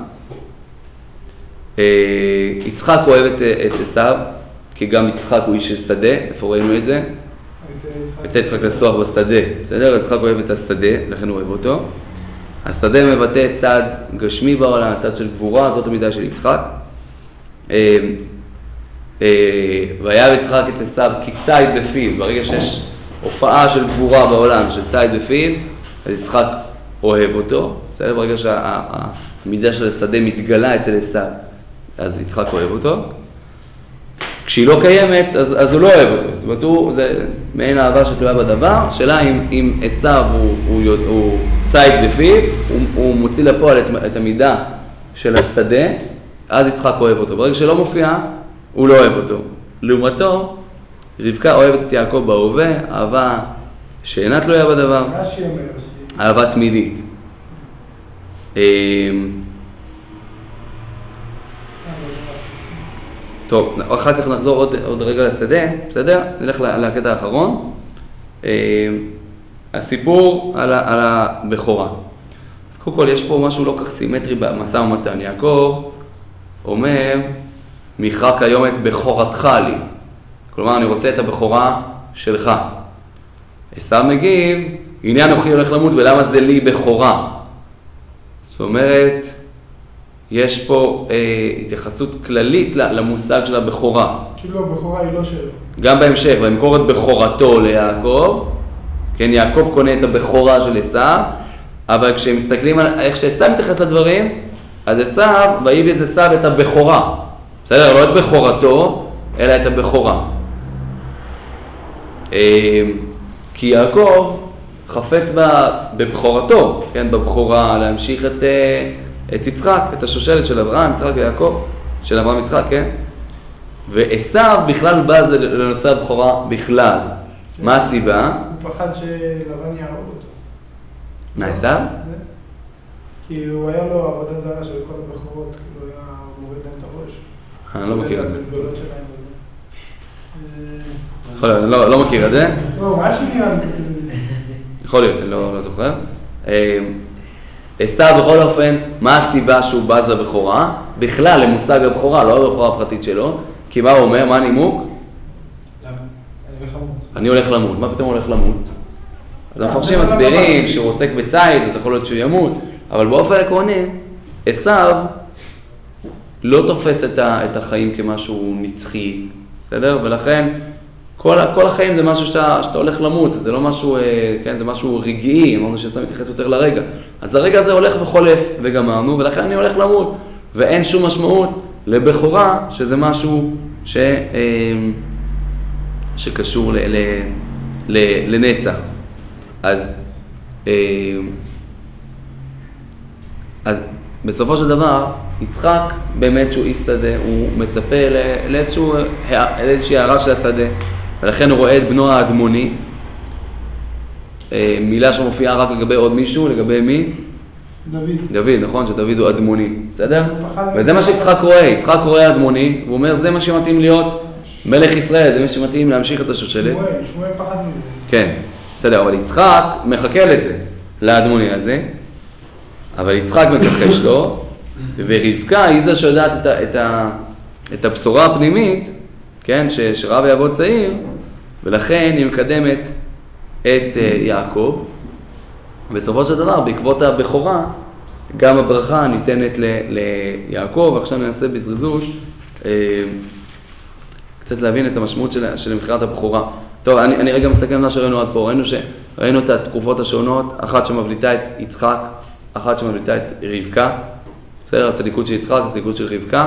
יצחק אוהב את עשיו, כי גם יצחק הוא איש של שדה, איפה ראינו את זה? יצא יצחק לסוח בשדה, בסדר? יצחק אוהב את השדה, לכן הוא אוהב אותו. השדה מבטא צד גשמי בעולם, צד של גבורה, זאת המידה של יצחק. ויאהב יצחק את עשיו כי ציד בפיו, ברגע שיש הופעה של גבורה בעולם, של ציד בפיו, אז יצחק אוהב אותו, בסדר? ברגע שהמידה של השדה מתגלה אצל עשיו, אז יצחק אוהב אותו. כשהיא לא קיימת, אז הוא לא אוהב אותו. זאת אומרת, זה מעין אהבה שתלויה בדבר. שאלה אם עשיו הוא ציד בפיו, הוא מוציא לפועל את המידה של השדה, אז יצחק אוהב אותו. ברגע שלא מופיע, הוא לא אוהב אותו. לעומתו, רבקה אוהבת את יעקב בהווה, אהבה שאינה תלויה בדבר, אהבה תמידית. טוב, אחר כך נחזור עוד רגע לשדה, בסדר? נלך לקטע האחרון. הסיפור על הבכורה. אז קודם כל יש פה משהו לא כך סימטרי במשא ומתן. יעקב אומר, מכרק היום את בכורתך לי. כלומר, אני רוצה את הבכורה שלך. עשיו מגיב, הנה אנוכי הולך למות ולמה זה לי בכורה. זאת אומרת, יש פה התייחסות כללית למושג של הבכורה. כאילו הבכורה היא לא שלו. גם בהמשך, וימכור את בכורתו ליעקב, כן, יעקב קונה את הבכורה של עשיו, אבל כשמסתכלים על איך שעשיו מתייחס לדברים, אז עשיו, ויבז עשיו את הבכורה. בסדר, לא את בכורתו, אלא את הבכורה. כי יעקב חפץ בבכורתו, כן, בבכורה להמשיך את יצחק, את השושלת של אברהם, יצחק ויעקב, של אברהם יצחק, כן? ועשיו בכלל בא לנושא הבכורה בכלל. כן. מה הסיבה? הוא פחד שלבן יהרוג אותו. מה עשיו? כי הוא היה לו עבודה זרה של כל הבכורות, כאילו היה מוריד להם את הראש. אני לא מכיר את זה. הגדולות שלהם יכול להיות, אני לא מכיר את זה. לא, מה שנראה לי כתוב את זה? יכול להיות, אני לא זוכר. עשיו בכל אופן, מה הסיבה שהוא בז לבכורה? בכלל למושג הבכורה, לא הבכורה הפרטית שלו, כי מה הוא אומר, מה הנימוק? למה? אני הולך למות. אני הולך למות, מה פתאום הוא הולך למות? אז המפרשים מסבירים שהוא עוסק בציד, אז יכול להיות שהוא ימות, אבל באופן עקרוני, עשיו לא תופס את החיים כמשהו נצחי, בסדר? ולכן כל החיים זה משהו שאתה הולך למות, זה לא משהו, כן, זה משהו רגעי, אמרנו שעשיו מתייחס יותר לרגע. אז הרגע הזה הולך וחולף וגמרנו, ולכן אני הולך למות, ואין שום משמעות לבכורה, שזה משהו שקשור לנצח. אז בסופו של דבר, יצחק באמת שהוא איש שדה, הוא מצפה לאיזושהי הערה של השדה, ולכן הוא רואה את בנו האדמוני, מילה שמופיעה רק לגבי עוד מישהו, לגבי מי? דוד, נכון, שדוד הוא אדמוני, בסדר? וזה מה שיצחק רואה, יצחק רואה אדמוני, והוא אומר זה מה שמתאים להיות מלך ישראל, זה מה שמתאים להמשיך את השושלת. שמואל פחד מזה. כן, בסדר, אבל יצחק מחכה לזה, לאדמוני הזה, אבל יצחק מתכחש לו, ורבקה היא זו שיודעת את הבשורה הפנימית, כן, שראה ויעבוד צעיר, ולכן היא מקדמת את יעקב. בסופו של דבר, בעקבות הבכורה, גם הברכה ניתנת ליעקב. עכשיו ננסה בזריזות קצת להבין את המשמעות של מכירת הבכורה. טוב, אני רגע מסכם מה שראינו עד פה. ראינו את התקופות השונות, אחת שמבליטה את יצחק, אחת שמבליטה את רבקה. בסדר, הצדיקות של יצחק, הצדיקות של רבקה.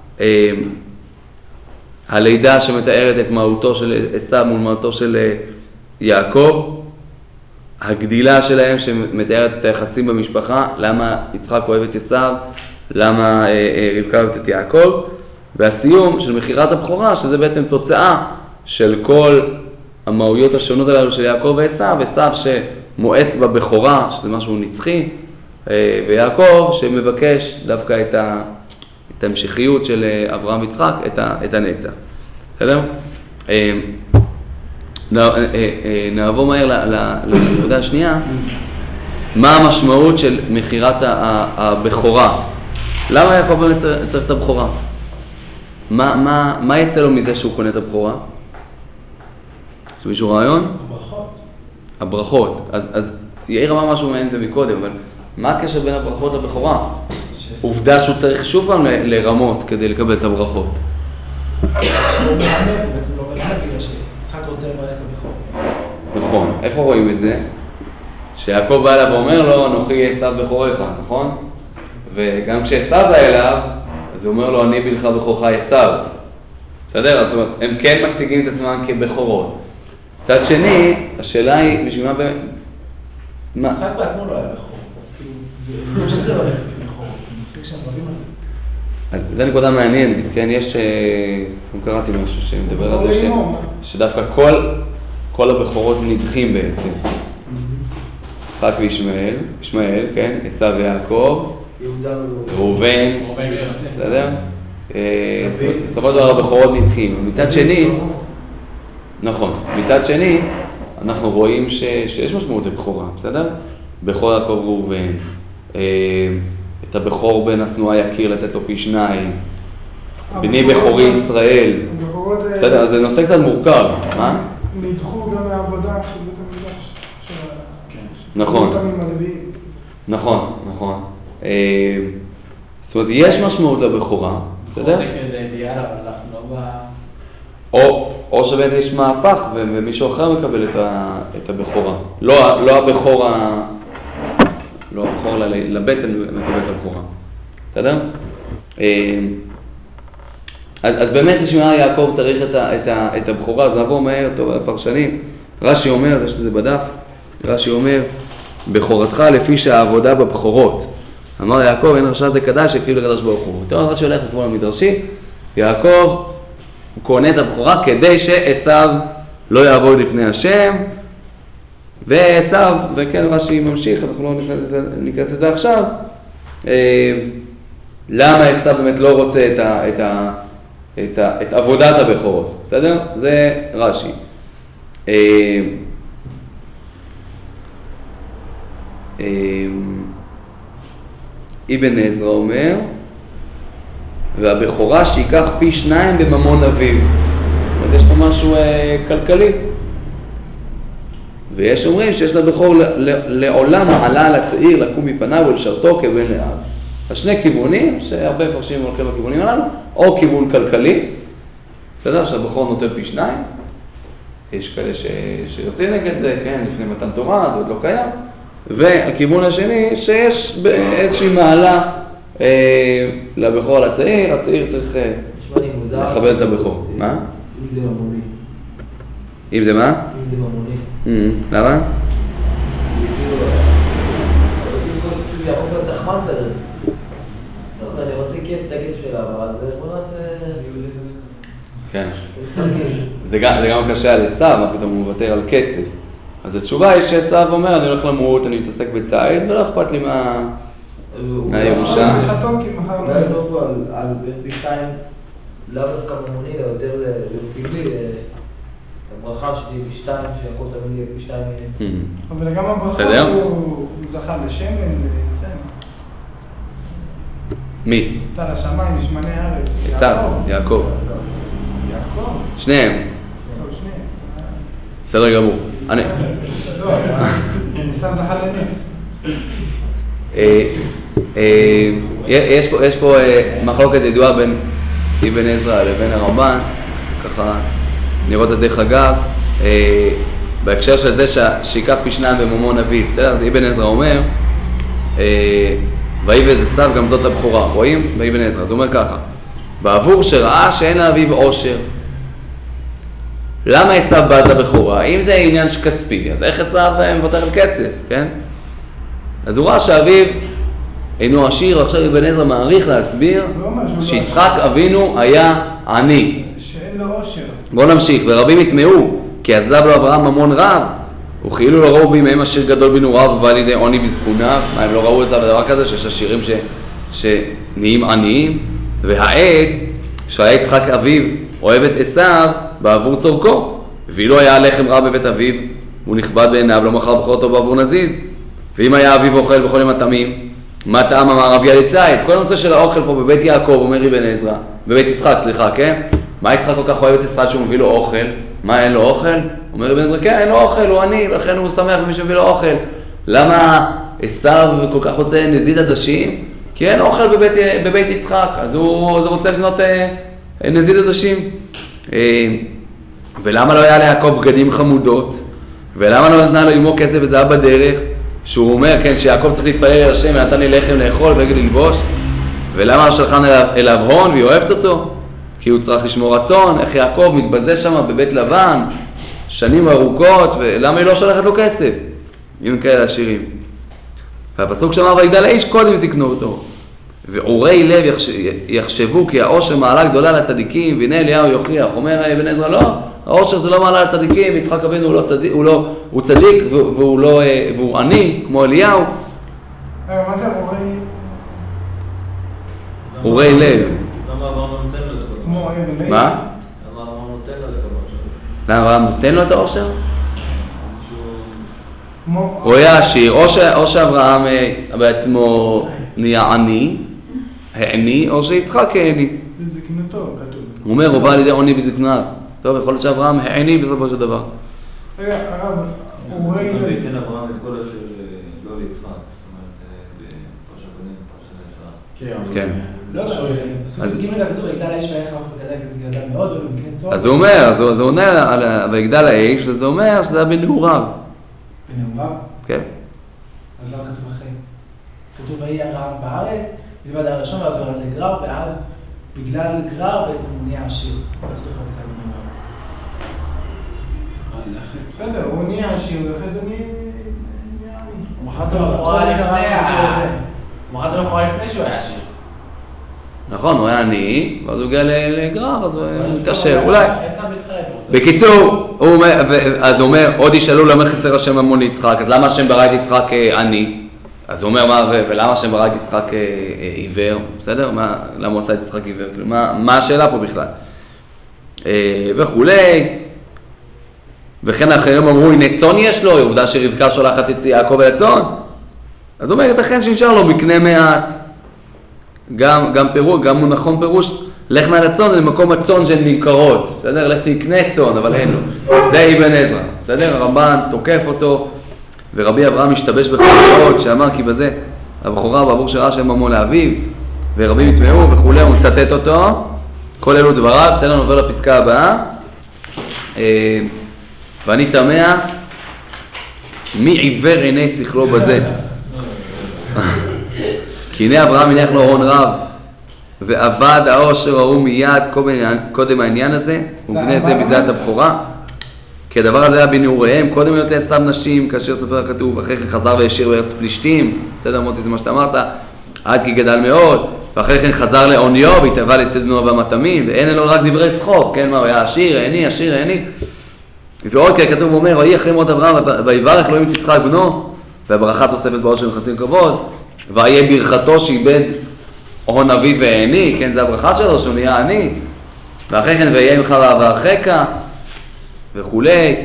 הלידה שמתארת את מהותו של עשיו מול מהותו של יעקב. הגדילה שלהם שמתארת את היחסים במשפחה, למה יצחק אוהב את עשיו, למה רבקה אוהבת את יעקב. והסיום של מכירת הבכורה, שזה בעצם תוצאה של כל המהויות השונות הללו של יעקב ועשיו, עשיו שמואס בבכורה, שזה משהו נצחי, ויעקב שמבקש דווקא את ההמשכיות של אברהם ויצחק, את הנצח. בסדר? נעבור מהר לנקודה השנייה. מה המשמעות של מכירת הבכורה? למה יעקב באמת צריך את הבכורה? מה יצא לו מזה שהוא קונה את הבכורה? יש מישהו רעיון? הברכות. אז יאיר אמר משהו מעין זה מקודם, אבל מה הקשר בין הברכות לבכורה? עובדה שהוא צריך שוב פעם לרמות כדי לקבל את הברכות. שהוא מרמב, בעצם לא מרמב בגלל שיצחק רוצה לברך את הבכור. נכון, איפה רואים את זה? שיעקב בא אליו ואומר לו, אנוכי עשיו בכורך, נכון? וגם כשעשיו בא אליו, אז הוא אומר לו, אני בלך בכורך עשיו. בסדר? זאת אומרת, הם כן מציגים את עצמם כבכורות. מצד שני, השאלה היא, בשביל מה באמת... יצחק בעצמו לא היה בכור, אז כאילו, שזה לא הולך לפי בכורות, זה מצחיק שהם רבים על זה. זה נקודה מעניינת, כן? יש... אני קראתי משהו שמדבר על זה, שדווקא כל הבכורות נדחים בעצם. יצחק וישמעאל, כן? עשיו ויעקב, ראובן, בסדר? בסופו של דבר הבכורות נדחים. מצד שני, נכון, מצד שני, אנחנו רואים שיש משמעות לבכורה, בסדר? בכור יעקב ראובן, את הבכור בן השנואה יקיר לתת לו פי 2, בני בכורי ישראל, בסדר? אז זה נושא קצת מורכב, מה? נדחו גם מהעבודה של בית המקדש. נכון. נכון. זאת אומרת, יש משמעות לבכורה, בסדר? זה כאיזה אידיאל, אבל אנחנו לא או שבאמת יש מהפך ומישהו אחר מקבל את הבכורה. לא הבכור לבטן מקבל את הבכורה. בסדר? אז באמת לשמוע יעקב צריך את הבכורה, אז נעבור מהר, טוב, הפרשנים. רש"י אומר, יש לזה בדף, רש"י אומר, בכורתך לפי שהעבודה בבכורות. אמר יעקב, אין רשע זה קדש שהקריב לקדוש ברוך הוא. טוב, רש"י הולך לכיוון המדרשי, יעקב הוא קונה את הבכורה כדי שעשיו לא יעבוד לפני השם, ועשיו, וכן רש"י ממשיך, אנחנו לא ניכנס לזה עכשיו, למה עשיו באמת לא רוצה את עבודת הבכורות, בסדר? זה רש"י. אבן עזרא אומר, והבכורה שיקח פי 2 בממון אביו. זאת אומרת, יש פה משהו כלכלי. ויש אומרים שיש לבכור לעולם מעלה על הצעיר לקום מפניו ולשרתו כבן לאב. אז שני כיוונים, שהרבה מפרשים הולכים בכיוונים הללו, או כיוון כלכלי, בסדר, שהבכור נותן פי 2, יש כאלה שיוצאים נגד זה, כן, לפני מתן תורה, זה עוד לא קיים, והכיוון השני, שיש איזושהי מעלה לבכור על הצעיר, הצעיר צריך לכבד את הבכור. מה? אם זה ממוני. אם זה מה? אם זה ממוני. למה? פשוט יעקב אז תחמן כזה. טוב, אני רוצה את הכסף של העבר, אז בוא נעשה... כן. זה תרגיל. זה גם קשה על עשיו, מה פתאום הוא מוותר על כסף. אז התשובה היא שעשיו אומר, אני הולך למות, אני מתעסק בציד, ולא אכפת לי מהירושה. זה שתוק, כי מחר אולי לא פה על פי 2, לאו דווקא ממוני, אלא יותר לסגלי, הברכה שתהיה פי 2, שיעקב תמיד יהיה פי 2. אבל גם הברכות הוא זכה לשמן וזה. מי? טל השמיים, משמני הארץ. עשיו, יעקב. יעקב? שניהם. טוב, שניהם. בסדר גמור. לא, עשיו זכה לנפט. יש פה מחלוקת ידועה בין אבן עזרא לבין הרמב"ן, ככה נראות את דרך אגב, בהקשר של זה שיקח פי 2 בממון אביו, בסדר? אז אבן עזרא אומר, ויבז עשיו גם זאת הבכורה, רואים? באבן עזרא, אז הוא אומר ככה, בעבור שראה שאין לאביו עושר. למה עשיו בז לבכורה? אם זה עניין כספי, אז איך עשיו מוותר על כסף, כן? אז הוא ראה שאביו אינו עשיר, ועכשיו אבן עזרא מעריך להסביר שיצחק אבינו היה עני. שאין לו עושר. בואו נמשיך, ורבים יטמעו, כי עזב לו אברהם ממון רב, וכאילו לא ראו בימיהם עשיר גדול בינו רב ובא לידי עוני בזקוניו. מה, הם לא ראו את הדבר כזה שיש עשירים שנהיים עניים? והעד שהיה יצחק אביו אוהב את עשיו בעבור צורכו, ואילו היה לחם רע בבית אביו, הוא נכבד בעיניו, לא מכר בכורתו בעבור נזיד. ואם היה אביו אוכל בכל יום התמים, מה טעם אמר רב ילציד? כל הנושא של האוכל פה בבית יעקב, אומר אבן עזרא, בבית יצחק, סליחה, כן? מה יצחק כל כך אוהב את עשיו שהוא מביא לו אוכל? מה, אין לו אוכל? אומר אבן עזרא, כן, אין לו אוכל, הוא עני, לכן הוא שמח במי שמביא לו אוכל. למה עשיו כל כך רוצה נזיד עדשים? כי אין אוכל בבית יצחק, אז הוא רוצה לקנות נזיד עדשים. ולמה לא היה ליעקב בגדים חמודות? ולמה לא נתנה לו אמו כסף וזהב בדרך? שהוא אומר, כן, שיעקב צריך להתפלל אל השם ונתן לי לחם לאכול ובגד ללבוש. ולמה לא שלחן אליו הון והיא אוהבת אותו? כי הוא צריך לשמור רצון. איך יעקב מתבזה שם בבית לבן שנים ארוכות, ולמה היא לא שלחת לו כסף? אם כאלה עשירים. והפסוק שאמר ויגדל האיש קודם זקנו אותו. ועורי לב יחשבו כי העושר מעלה גדולה לצדיקים, והנה אליהו יוכיח. אומר אבן עזרא, לא, העושר זה לא מעלה לצדיקים, יצחק אבינו הוא צדיק והוא עני כמו אליהו. מה זה עורי? עורי לב. למה אברהם לא נותן לו את הכבוד? כמו עורי לב? מה? למה אברהם נותן לו את הכבוד שלו? למה אברהם נותן לו את העושר? כמו... הוא היה עשיר, או שאברהם בעצמו נהיה עני, העני, או שיצחק העני. בזקנתו כתוב. הוא אומר, הובא על ידי עוני בזקניו. טוב, יכול להיות שאברהם העני בסופו של דבר. רגע, הרב, עורי לב. וייתן אברהם את כל אשר לא ליצחק, זאת אומרת, בפרשת בנים, פרשת עשרה. כן. לא, בסוף ג' הכתוב, ויגדל האיש והיה חרוך וגדל מאוד, ולא מקנה צור. אז הוא אומר, אז הוא עונה על ויגדל האיש, אז הוא אומר שזה היה בנעוריו. בנעוריו? כן. אז לא כתוב אחרי. כתוב ויהי הרעב בארץ, מלבד הראשון, ואז הוא עלה לגרר, ואז בגלל גרר בעצם הוא נהיה עשיר. צריך לספר בסדר בנעוריו. בסדר, הוא נהיה עשיר, ואחרי זה נהיה... הוא מחר את המכורה לפני שהוא היה עשיר. נכון, הוא היה עני, ואז הוא הגיע לגרר, אז הוא מתעשר, אולי. בקיצור, אז הוא אומר, עוד ישאלו למה חסר השם ממון ליצחק, אז למה השם ברא את יצחק עני? אז הוא אומר, ולמה השם ברא את יצחק עיוור? בסדר? למה הוא עשה את יצחק עיוור? מה השאלה פה בכלל? וכולי. וכן האחרים אמרו, הנה צאן יש לו, עובדה שרבקה שולחת את יעקב אל הצאן. אז הוא אומר, ייתכן שנשאר לו מקנה מעט. גם פירוש, גם מונחון פירוש, לך מהצאן זה מקום הצאן שהן נמכרות, בסדר? לך תקנה צאן, אבל אין לו. זה אבן עזרא, בסדר? הרמב"ן תוקף אותו, ורבי אברהם משתבש בחלקות, שאמר כי בזה הבכורה בעבור שראה שם ממון לאביו, ורבים יטמעו וכולי, הוא מצטט אותו, כל אלו דבריו, בסדר? נעבור לפסקה הבאה. ואני תמה, מי עיוור עיני שכלו בזה? כי הנה אברהם הניח לו הון רב, ועבד העושר ההוא מיד קודם העניין הזה, ובני זה בזיעת הבכורה. כי הדבר הזה היה בנעוריהם, קודם להיות לעשו נשים, כאשר ספר הכתוב, אחרי כן חזר והשאיר בארץ פלישתים, בסדר מוטי זה מה שאתה אמרת, עד כי גדל מאוד, ואחרי כן חזר לעוניו, והתאווה לצד בנו והמטמים, ואין אלו רק דברי שחוק, כן, מה הוא היה עשיר, העני, ועוד כי הכתוב אומר, ויהי אחרי מות אברהם, ויברך אלוהים את יצחק בנו, והברכה תוספת בעוד של נכסים כבוד, ויהיה ברכתו שאיבד הון אביו והעני, כן, זה הברכה שלו, שהוא נהיה עני, ואחרי כן ויהיה ממך ואברכך, וכולי.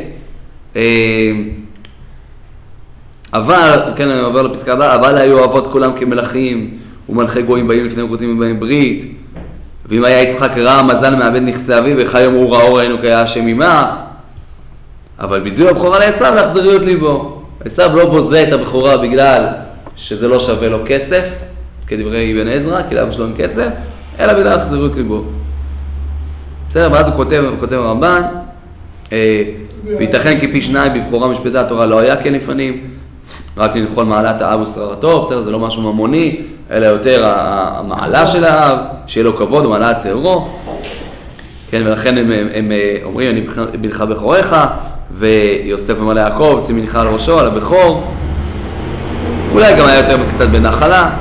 אבל, כן, אני עובר לפסקה הבאה, אבל היו אבות כולם כמלכים, ומלכי גויים באים לפני וכותבים בהם ברית, ואם היה יצחק רע מזל מאבד נכסי אביו, וחי יאמרו רעו ראינו כי היה השם עמך. אבל ביזוי הבכורה לעשו לאכזריות ליבו. עשו לא בוזה את הבכורה בגלל שזה לא שווה לו כסף, כדברי אבן עזרא, כי לאבא שלו אין כסף, אלא בגלל אכזריות ליבו. בסדר, ואז הוא כותב הרמב"ן, וייתכן כי פי שניים בבכורה משפטי התורה לא היה כן לפנים, רק לנחול מעלת האב ושררתו, בסדר, זה לא משהו ממוני, אלא יותר המעלה של האב, שיהיה לו כבוד ומעלת צערו. כן, ולכן הם אומרים, אני בנך בכוריך, ויוסף אמר ליעקב, שים מנחה על ראשו, על הבכור. אולי גם היה יותר קצת בנחלה.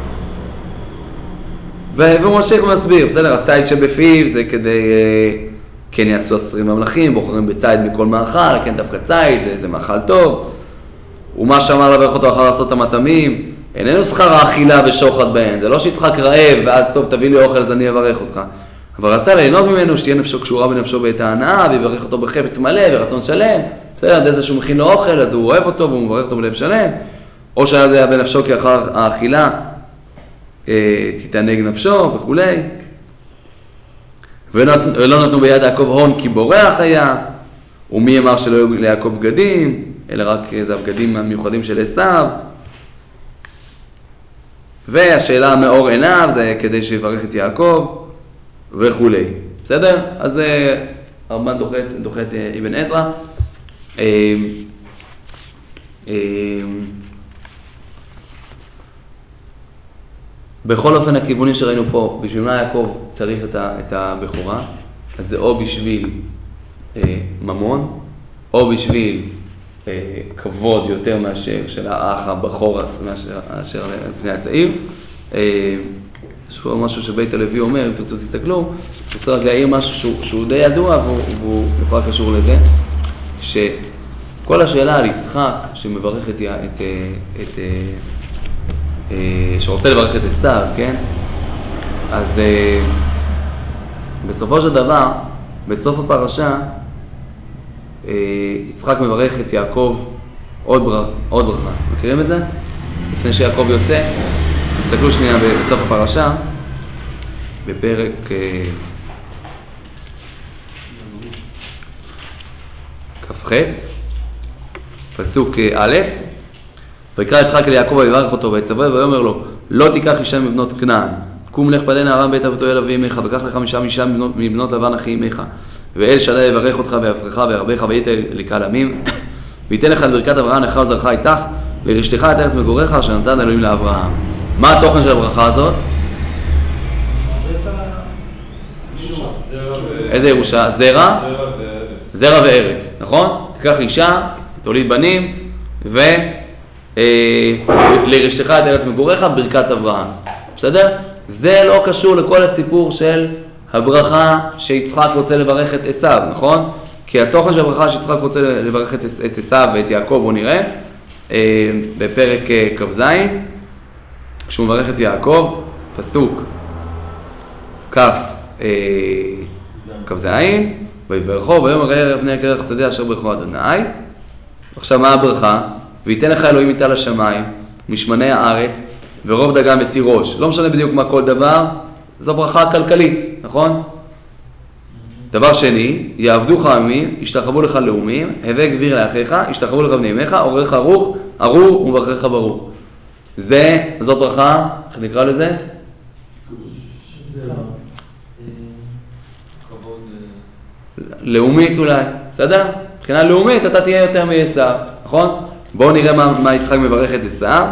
והוא ממשיך ומסביר, בסדר, הציד שבפיו זה כדי, כן יעשו 10 ממלכים, בוחרים בציד מכל מאכל, כן דווקא ציד, זה מאכל טוב. ומה שאמר לברך אותו אחר לעשות את המטעמים, איננו שכר האכילה ושוחד בהם, זה לא שיצחק רעב, ואז טוב תביא לי אוכל אז אני אברך אותך. אבל רצה ליהנות ממנו, שתהיה נפשו קשורה בנפשו בעת ההנאה, ויברך אותו בחפץ מלא ורצון שלם. בסדר, עד איזה שהוא מכין לו אוכל, אז הוא אוהב אותו והוא מברך אותו בלב שלם. או שהיה זה בנפשו כי אחר האכילה תתענג נפשו וכולי. ולא נתנו ביד יעקב הון כי בורח היה, ומי אמר שלא היו ליעקב בגדים, אלא רק זה הבגדים המיוחדים של עשיו. והשאלה המאור עיניו זה כדי שיברך את יעקב וכולי. בסדר? אז הרמב"ן דוחה את אבן עזרא. בכל אופן הכיוונים שראינו פה, בשביל מה יעקב צריך את הבכורה, אז זה או בשביל ממון, או בשביל כבוד יותר מאשר של האח הבכור, מאשר לפני הצעיר. יש פה משהו שבית הלוי אומר, אם תרצו תסתכלו, רוצה רק להעיר משהו שהוא די ידוע והוא בכלל קשור לזה, שכל השאלה על יצחק שמברך שרוצה לברך את עשיו, כן? אז בסופו של דבר, בסוף הפרשה, יצחק מברך את יעקב עוד ברכה. מכירים את זה? לפני שיעקב יוצא, תסתכלו שנייה בסוף הפרשה, בפרק כ"ח, פסוק א', ויקרא יצחק אל יעקב ויברך אותו ויצווה ויאמר לו, לא תיקח אישה מבנות כנען, קום לך פדה ארם בית אבותו אל אבי אמך, וקח לך משם אישה מבנות לבן אחי אמך, ואל שדה יברך אותך ויברכך וירבך והיית לקהל עמים, וייתן לך את ברכת אברהם לך וזרעך איתך, וירשתך את ארץ מגוריך אשר נתן אלוהים לאברהם. מה התוכן של הברכה הזאת? איזה ירושה? זרע וארץ, נכון? תיקח אישה, תוליד בנים, ולרשתך את ארץ מגוריך, ברכת אברהם. בסדר? זה לא קשור לכל הסיפור של הברכה שיצחק רוצה לברך את עשיו, נכון? כי התוכן של הברכה שיצחק רוצה לברך את עשיו ואת יעקב, בוא נראה, בפרק כ"ז, כשהוא מברך את יעקב, פסוק כ"ז, ויברכו ויאמר בני כרך שדה אשר ברכו אדוני. עכשיו מה הברכה? וייתן לך אלוהים איתה לשמיים, משמני הארץ, ורוב דגן בתירוש. לא משנה בדיוק מה כל דבר, זו ברכה כלכלית, נכון? דבר שני, יעבדוך עמים, ישתחוו לך לאומים, הווה גביר לאחיך, ישתחוו לך בני אמך, עורריך ארור ומברכך ברוך. זאת ברכה, איך נקרא לזה? לאומית אולי, בסדר? מבחינה לאומית אתה תהיה יותר מעשיו, נכון? בואו נראה מה יצחק מברך את עשיו.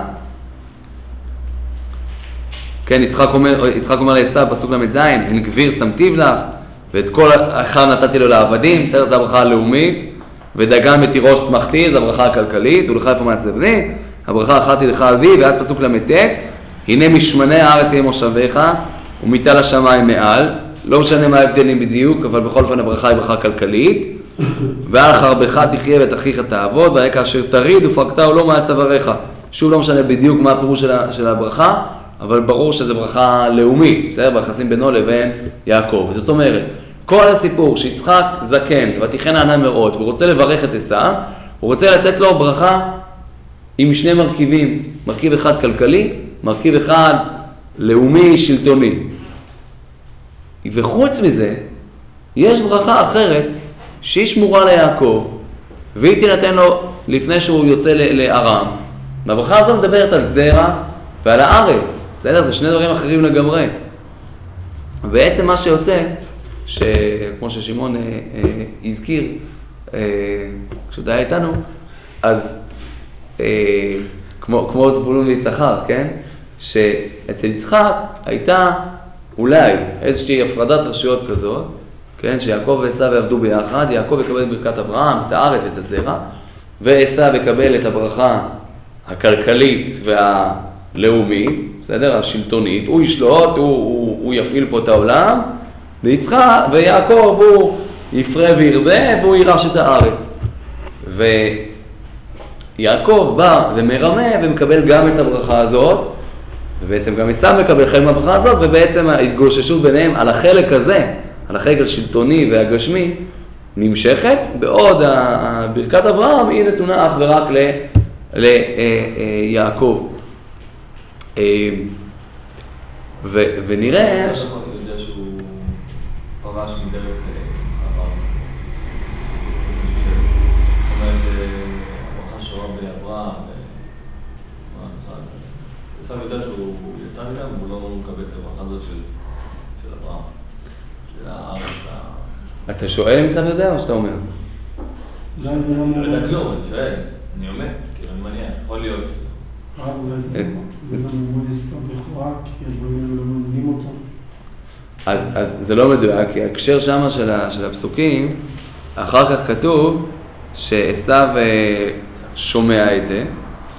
כן, יצחק אומר לעשיו, פסוק ל"ז, הן גביר שמתיו לך, ואת כל אחר נתתי לו לעבדים, בסדר? זו הברכה הלאומית, ודגן בתירוש שמחתי, זו הברכה הכלכלית, ולך איפה מעשה בני, הברכה אחרתי לך אבי, ואז פסוק ל"ט, הנה משמני הארץ יהיה מושביך, ומיטה לשמיים מעל, לא משנה מה ההבדלים בדיוק, אבל בכל אופן הברכה היא ברכה כלכלית, ועל חרבך תחיה ואת אחיך תעבוד, והיה כאשר תריד ופרקתהו לא מעל צוואריך. שוב לא משנה בדיוק מה הפירוש של הברכה, אבל ברור שזו ברכה לאומית, בסדר? ביחסים בינו לבין יעקב. זאת אומרת, כל הסיפור שיצחק זקן ותיכן ענן מראות, והוא רוצה לברך את עשיו, הוא רוצה לתת לו ברכה עם שני מרכיבים, מרכיב אחד כלכלי, מרכיב אחד לאומי שלטוני. וחוץ מזה, יש ברכה אחרת שהיא שמורה ליעקב, והיא תינתן לו לפני שהוא יוצא לארם. והברכה הזו מדברת על זרע ועל הארץ. בסדר? זה שני דברים אחרים לגמרי. בעצם מה שיוצא, כמו ששמעון הזכיר, כשהוא היה איתנו, אז כמו זבולון ויששכר, כן? שאצל יצחק הייתה אולי איזושהי הפרדת רשויות כזאת, כן? שיעקב ועשיו יעבדו ביחד, יעקב יקבל את ברכת אברהם, את הארץ ואת הזרע, ועשיו יקבל את הברכה הכלכלית והלאומית, בסדר? השלטונית, הוא ישלוט, הוא יפעיל פה את העולם, ויעקב הוא יפרה וירבה והוא יירש את הארץ. ויעקב בא ומרמה ומקבל גם את הברכה הזאת, ובעצם גם עשיו מקבל חלק מהברכה הזאת, ובעצם ההתגוששות ביניהם על החלק הזה, על החלק השלטוני והגשמי, נמשכת, בעוד ברכת אברהם היא נתונה אך ורק ליעקב. ונראה... אני יודע שהוא פרש מדרך אברהם. זאת אומרת, הברכה שורה באברהם, עשיו יודע שהוא יצא מכאן, והוא לא מקבל את הברכה הזאת של אברהם, של הארץ. אתה שואל אם עשיו יודע או שאתה אומר? לא יודע כלום, אני שואל, אני אומר, כאילו אני מניח, יכול להיות. אז זה לא מדויק, כי ההקשר שמה של הפסוקים, אחר כך כתוב שעשיו שומע את זה,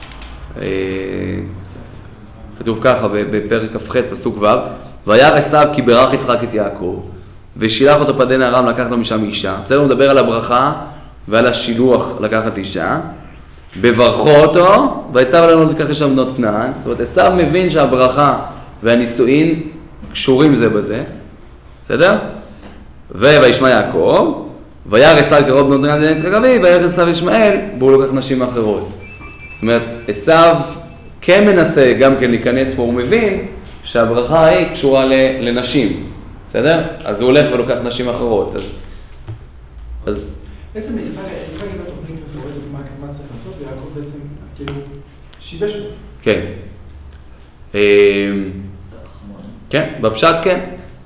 כתוב ככה בפרק כ"ח פסוק ו', וירא עשיו כי ברך יצחק את יעקב, ושילח אותו פדן ארם לקחת לו משם אישה. בסדר, הוא מדבר על הברכה ועל השילוח לקחת אישה, בברכו אותו, ויצב עלינו לקח לשם בנות כנען. זאת אומרת, עשיו מבין שהברכה והנישואין קשורים זה בזה, בסדר? וישמע יעקב, וירא עשיו קרוב בנות כנען בן יצחק אביו, וירא עשיו ישמעאל, והוא לוקח נשים אחרות. זאת אומרת, עשיו כן מנסה גם כן להיכנס פה, הוא מבין שהברכה היא קשורה לנשים, בסדר? אז הוא הולך ולוקח נשים אחרות. אז בעצם יצחק הייתה תוכנית מפורטת מה צריך לעשות, ויעקב בעצם כאילו שיבש לו. כן. כן, בפשט כן.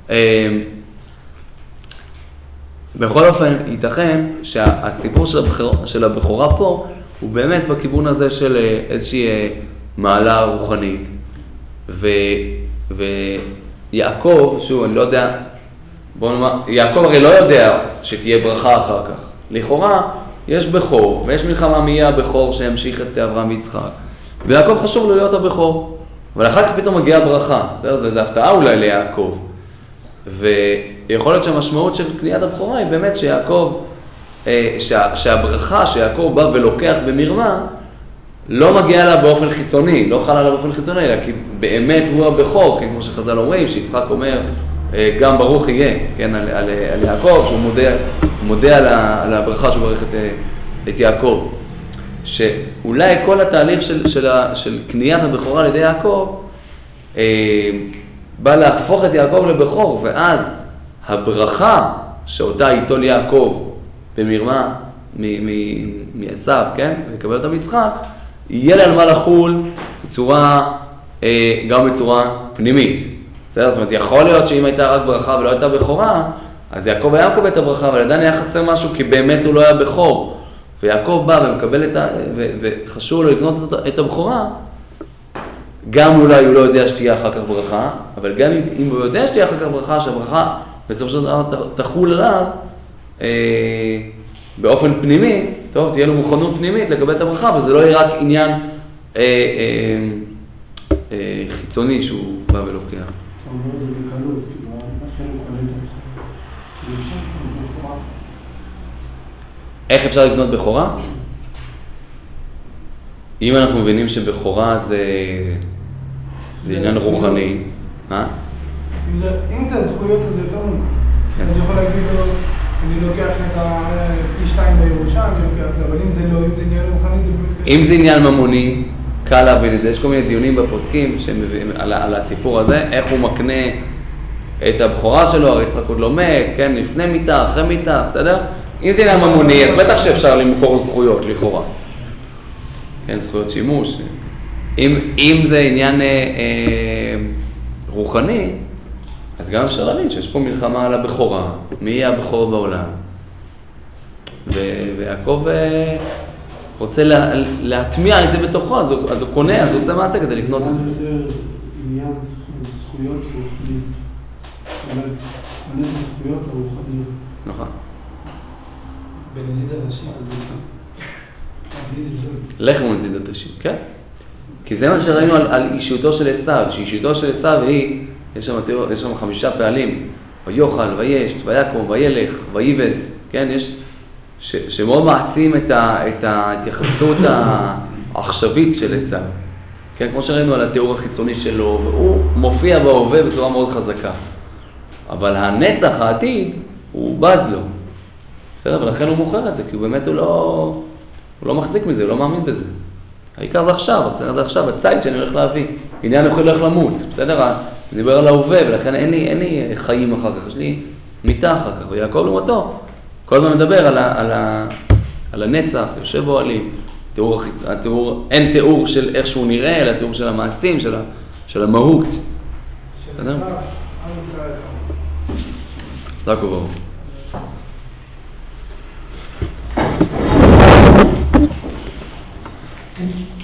בכל אופן, ייתכן שהסיפור של הבכורה פה הוא באמת בכיוון הזה של איזושהי מעלה רוחנית. ויעקב, שוב, אני לא יודע, בוא נאמר, יעקב הרי לא יודע שתהיה ברכה אחר כך. לכאורה, יש בכור, ויש מלחמה מי יהיה הבכור שימשיך את אברהם ויצחק. ויעקב חשוב לו להיות הבכור. אבל אחר כך פתאום מגיעה ברכה. זה הפתעה אולי ליעקב. ויכול להיות שהמשמעות של קניית הבכורה היא באמת שיעקב, שהברכה שיעקב בא ולוקח במרמה, לא מגיע לה באופן חיצוני, לא חלה לה באופן חיצוני, אלא כי באמת הוא הבכור, כמו שחז"ל אומרים, שיצחק אומר, גם ברוך יהיה, כן, על יעקב, שהוא מודה על הברכה שהוא ברך את יעקב. שאולי כל התהליך של קניית הבכורה על ידי יעקב, בא להפוך את יעקב לבכור, ואז הברכה שאותה ייטול יעקב במרמה מעשיו, כן? ויקבל אותה מיצחק, יהיה לה על מה לחול גם בצורה פנימית. זאת אומרת, יכול להיות שאם הייתה רק ברכה ולא הייתה בכורה, אז יעקב היה מקבל את הברכה, אבל עדיין היה חסר משהו, כי באמת הוא לא היה בכור. ויעקב בא ומקבל וחשוב לו לקנות את הבכורה, גם אולי הוא לא יודע שתהיה אחר כך ברכה, אבל גם אם הוא יודע שתהיה אחר כך ברכה, שהברכה בסופו של דבר תחול עליו באופן פנימי, טוב, תהיה לו מוכנות פנימית לקבל את הברכה, וזה לא יהיה רק עניין חיצוני שהוא בא ולוקח. אתה אומר את זה בקלות, כי לכן הוא קונה את הבכורה. ואפשר לקנות בכורה. איך אפשר לקנות בכורה? אם אנחנו מבינים שבכורה זה עניין רוחני, מה? אם זה זכויות אז זה יותר מובן. אז יכול להגיד לו, אני לוקח את פי 2 בירושה, אני לוקח זה, אבל אם זה לא, אם זה עניין רוחני זה באמת קשה. אם זה עניין ממוני, קל להבין את זה. יש כל מיני דיונים בפוסקים על הסיפור הזה, איך הוא מקנה את הבכורה שלו, הרי יצחק עוד לא מת, כן, לפני מיטה, אחרי מיטה, בסדר? אם זה עניין ממוני, אז בטח שאפשר למכור זכויות, לכאורה. כן, זכויות שימוש. אם זה עניין רוחני, אז גם אפשר להבין שיש פה מלחמה על הבכורה, מי יהיה הבכור בעולם. ויעקב רוצה להטמיע את זה בתוכו, אז הוא קונה, אז הוא עושה מעשה כדי לקנות את זה. זה יותר עניין זכויות רוחניות. עניין זכויות רוחניות. נכון. בנזיד עדשים. לחם ונזיד עדשים, כן? כי זה מה שראינו על אישיותו של עשיו, שאישיותו של עשיו היא, יש שם 5 פעלים, ויוכל, וישת, ויקום, וילך, ויבז, כן? יש, שמאוד מעצים את ההתייחסות העכשווית של עשיו, כן? כמו שראינו על התיאור החיצוני שלו, והוא מופיע בהווה בצורה מאוד חזקה, אבל הנצח העתיד הוא בז לו, בסדר? ולכן הוא מוכר את זה, כי הוא באמת הוא לא מחזיק מזה, הוא לא מאמין בזה. העיקר זה עכשיו, הציד שאני הולך להביא. עניין הולך למות, בסדר? אני מדבר על ההווה, ולכן אין לי חיים אחר כך, יש לי מיטה אחר כך, ויעקב למותו. כל הזמן מדבר על הנצח, יושב אוהלים, אין תיאור של איך שהוא נראה, אלא תיאור של המעשים, של המהות. בסדר? עם ישראל. זה הכל. Thank you.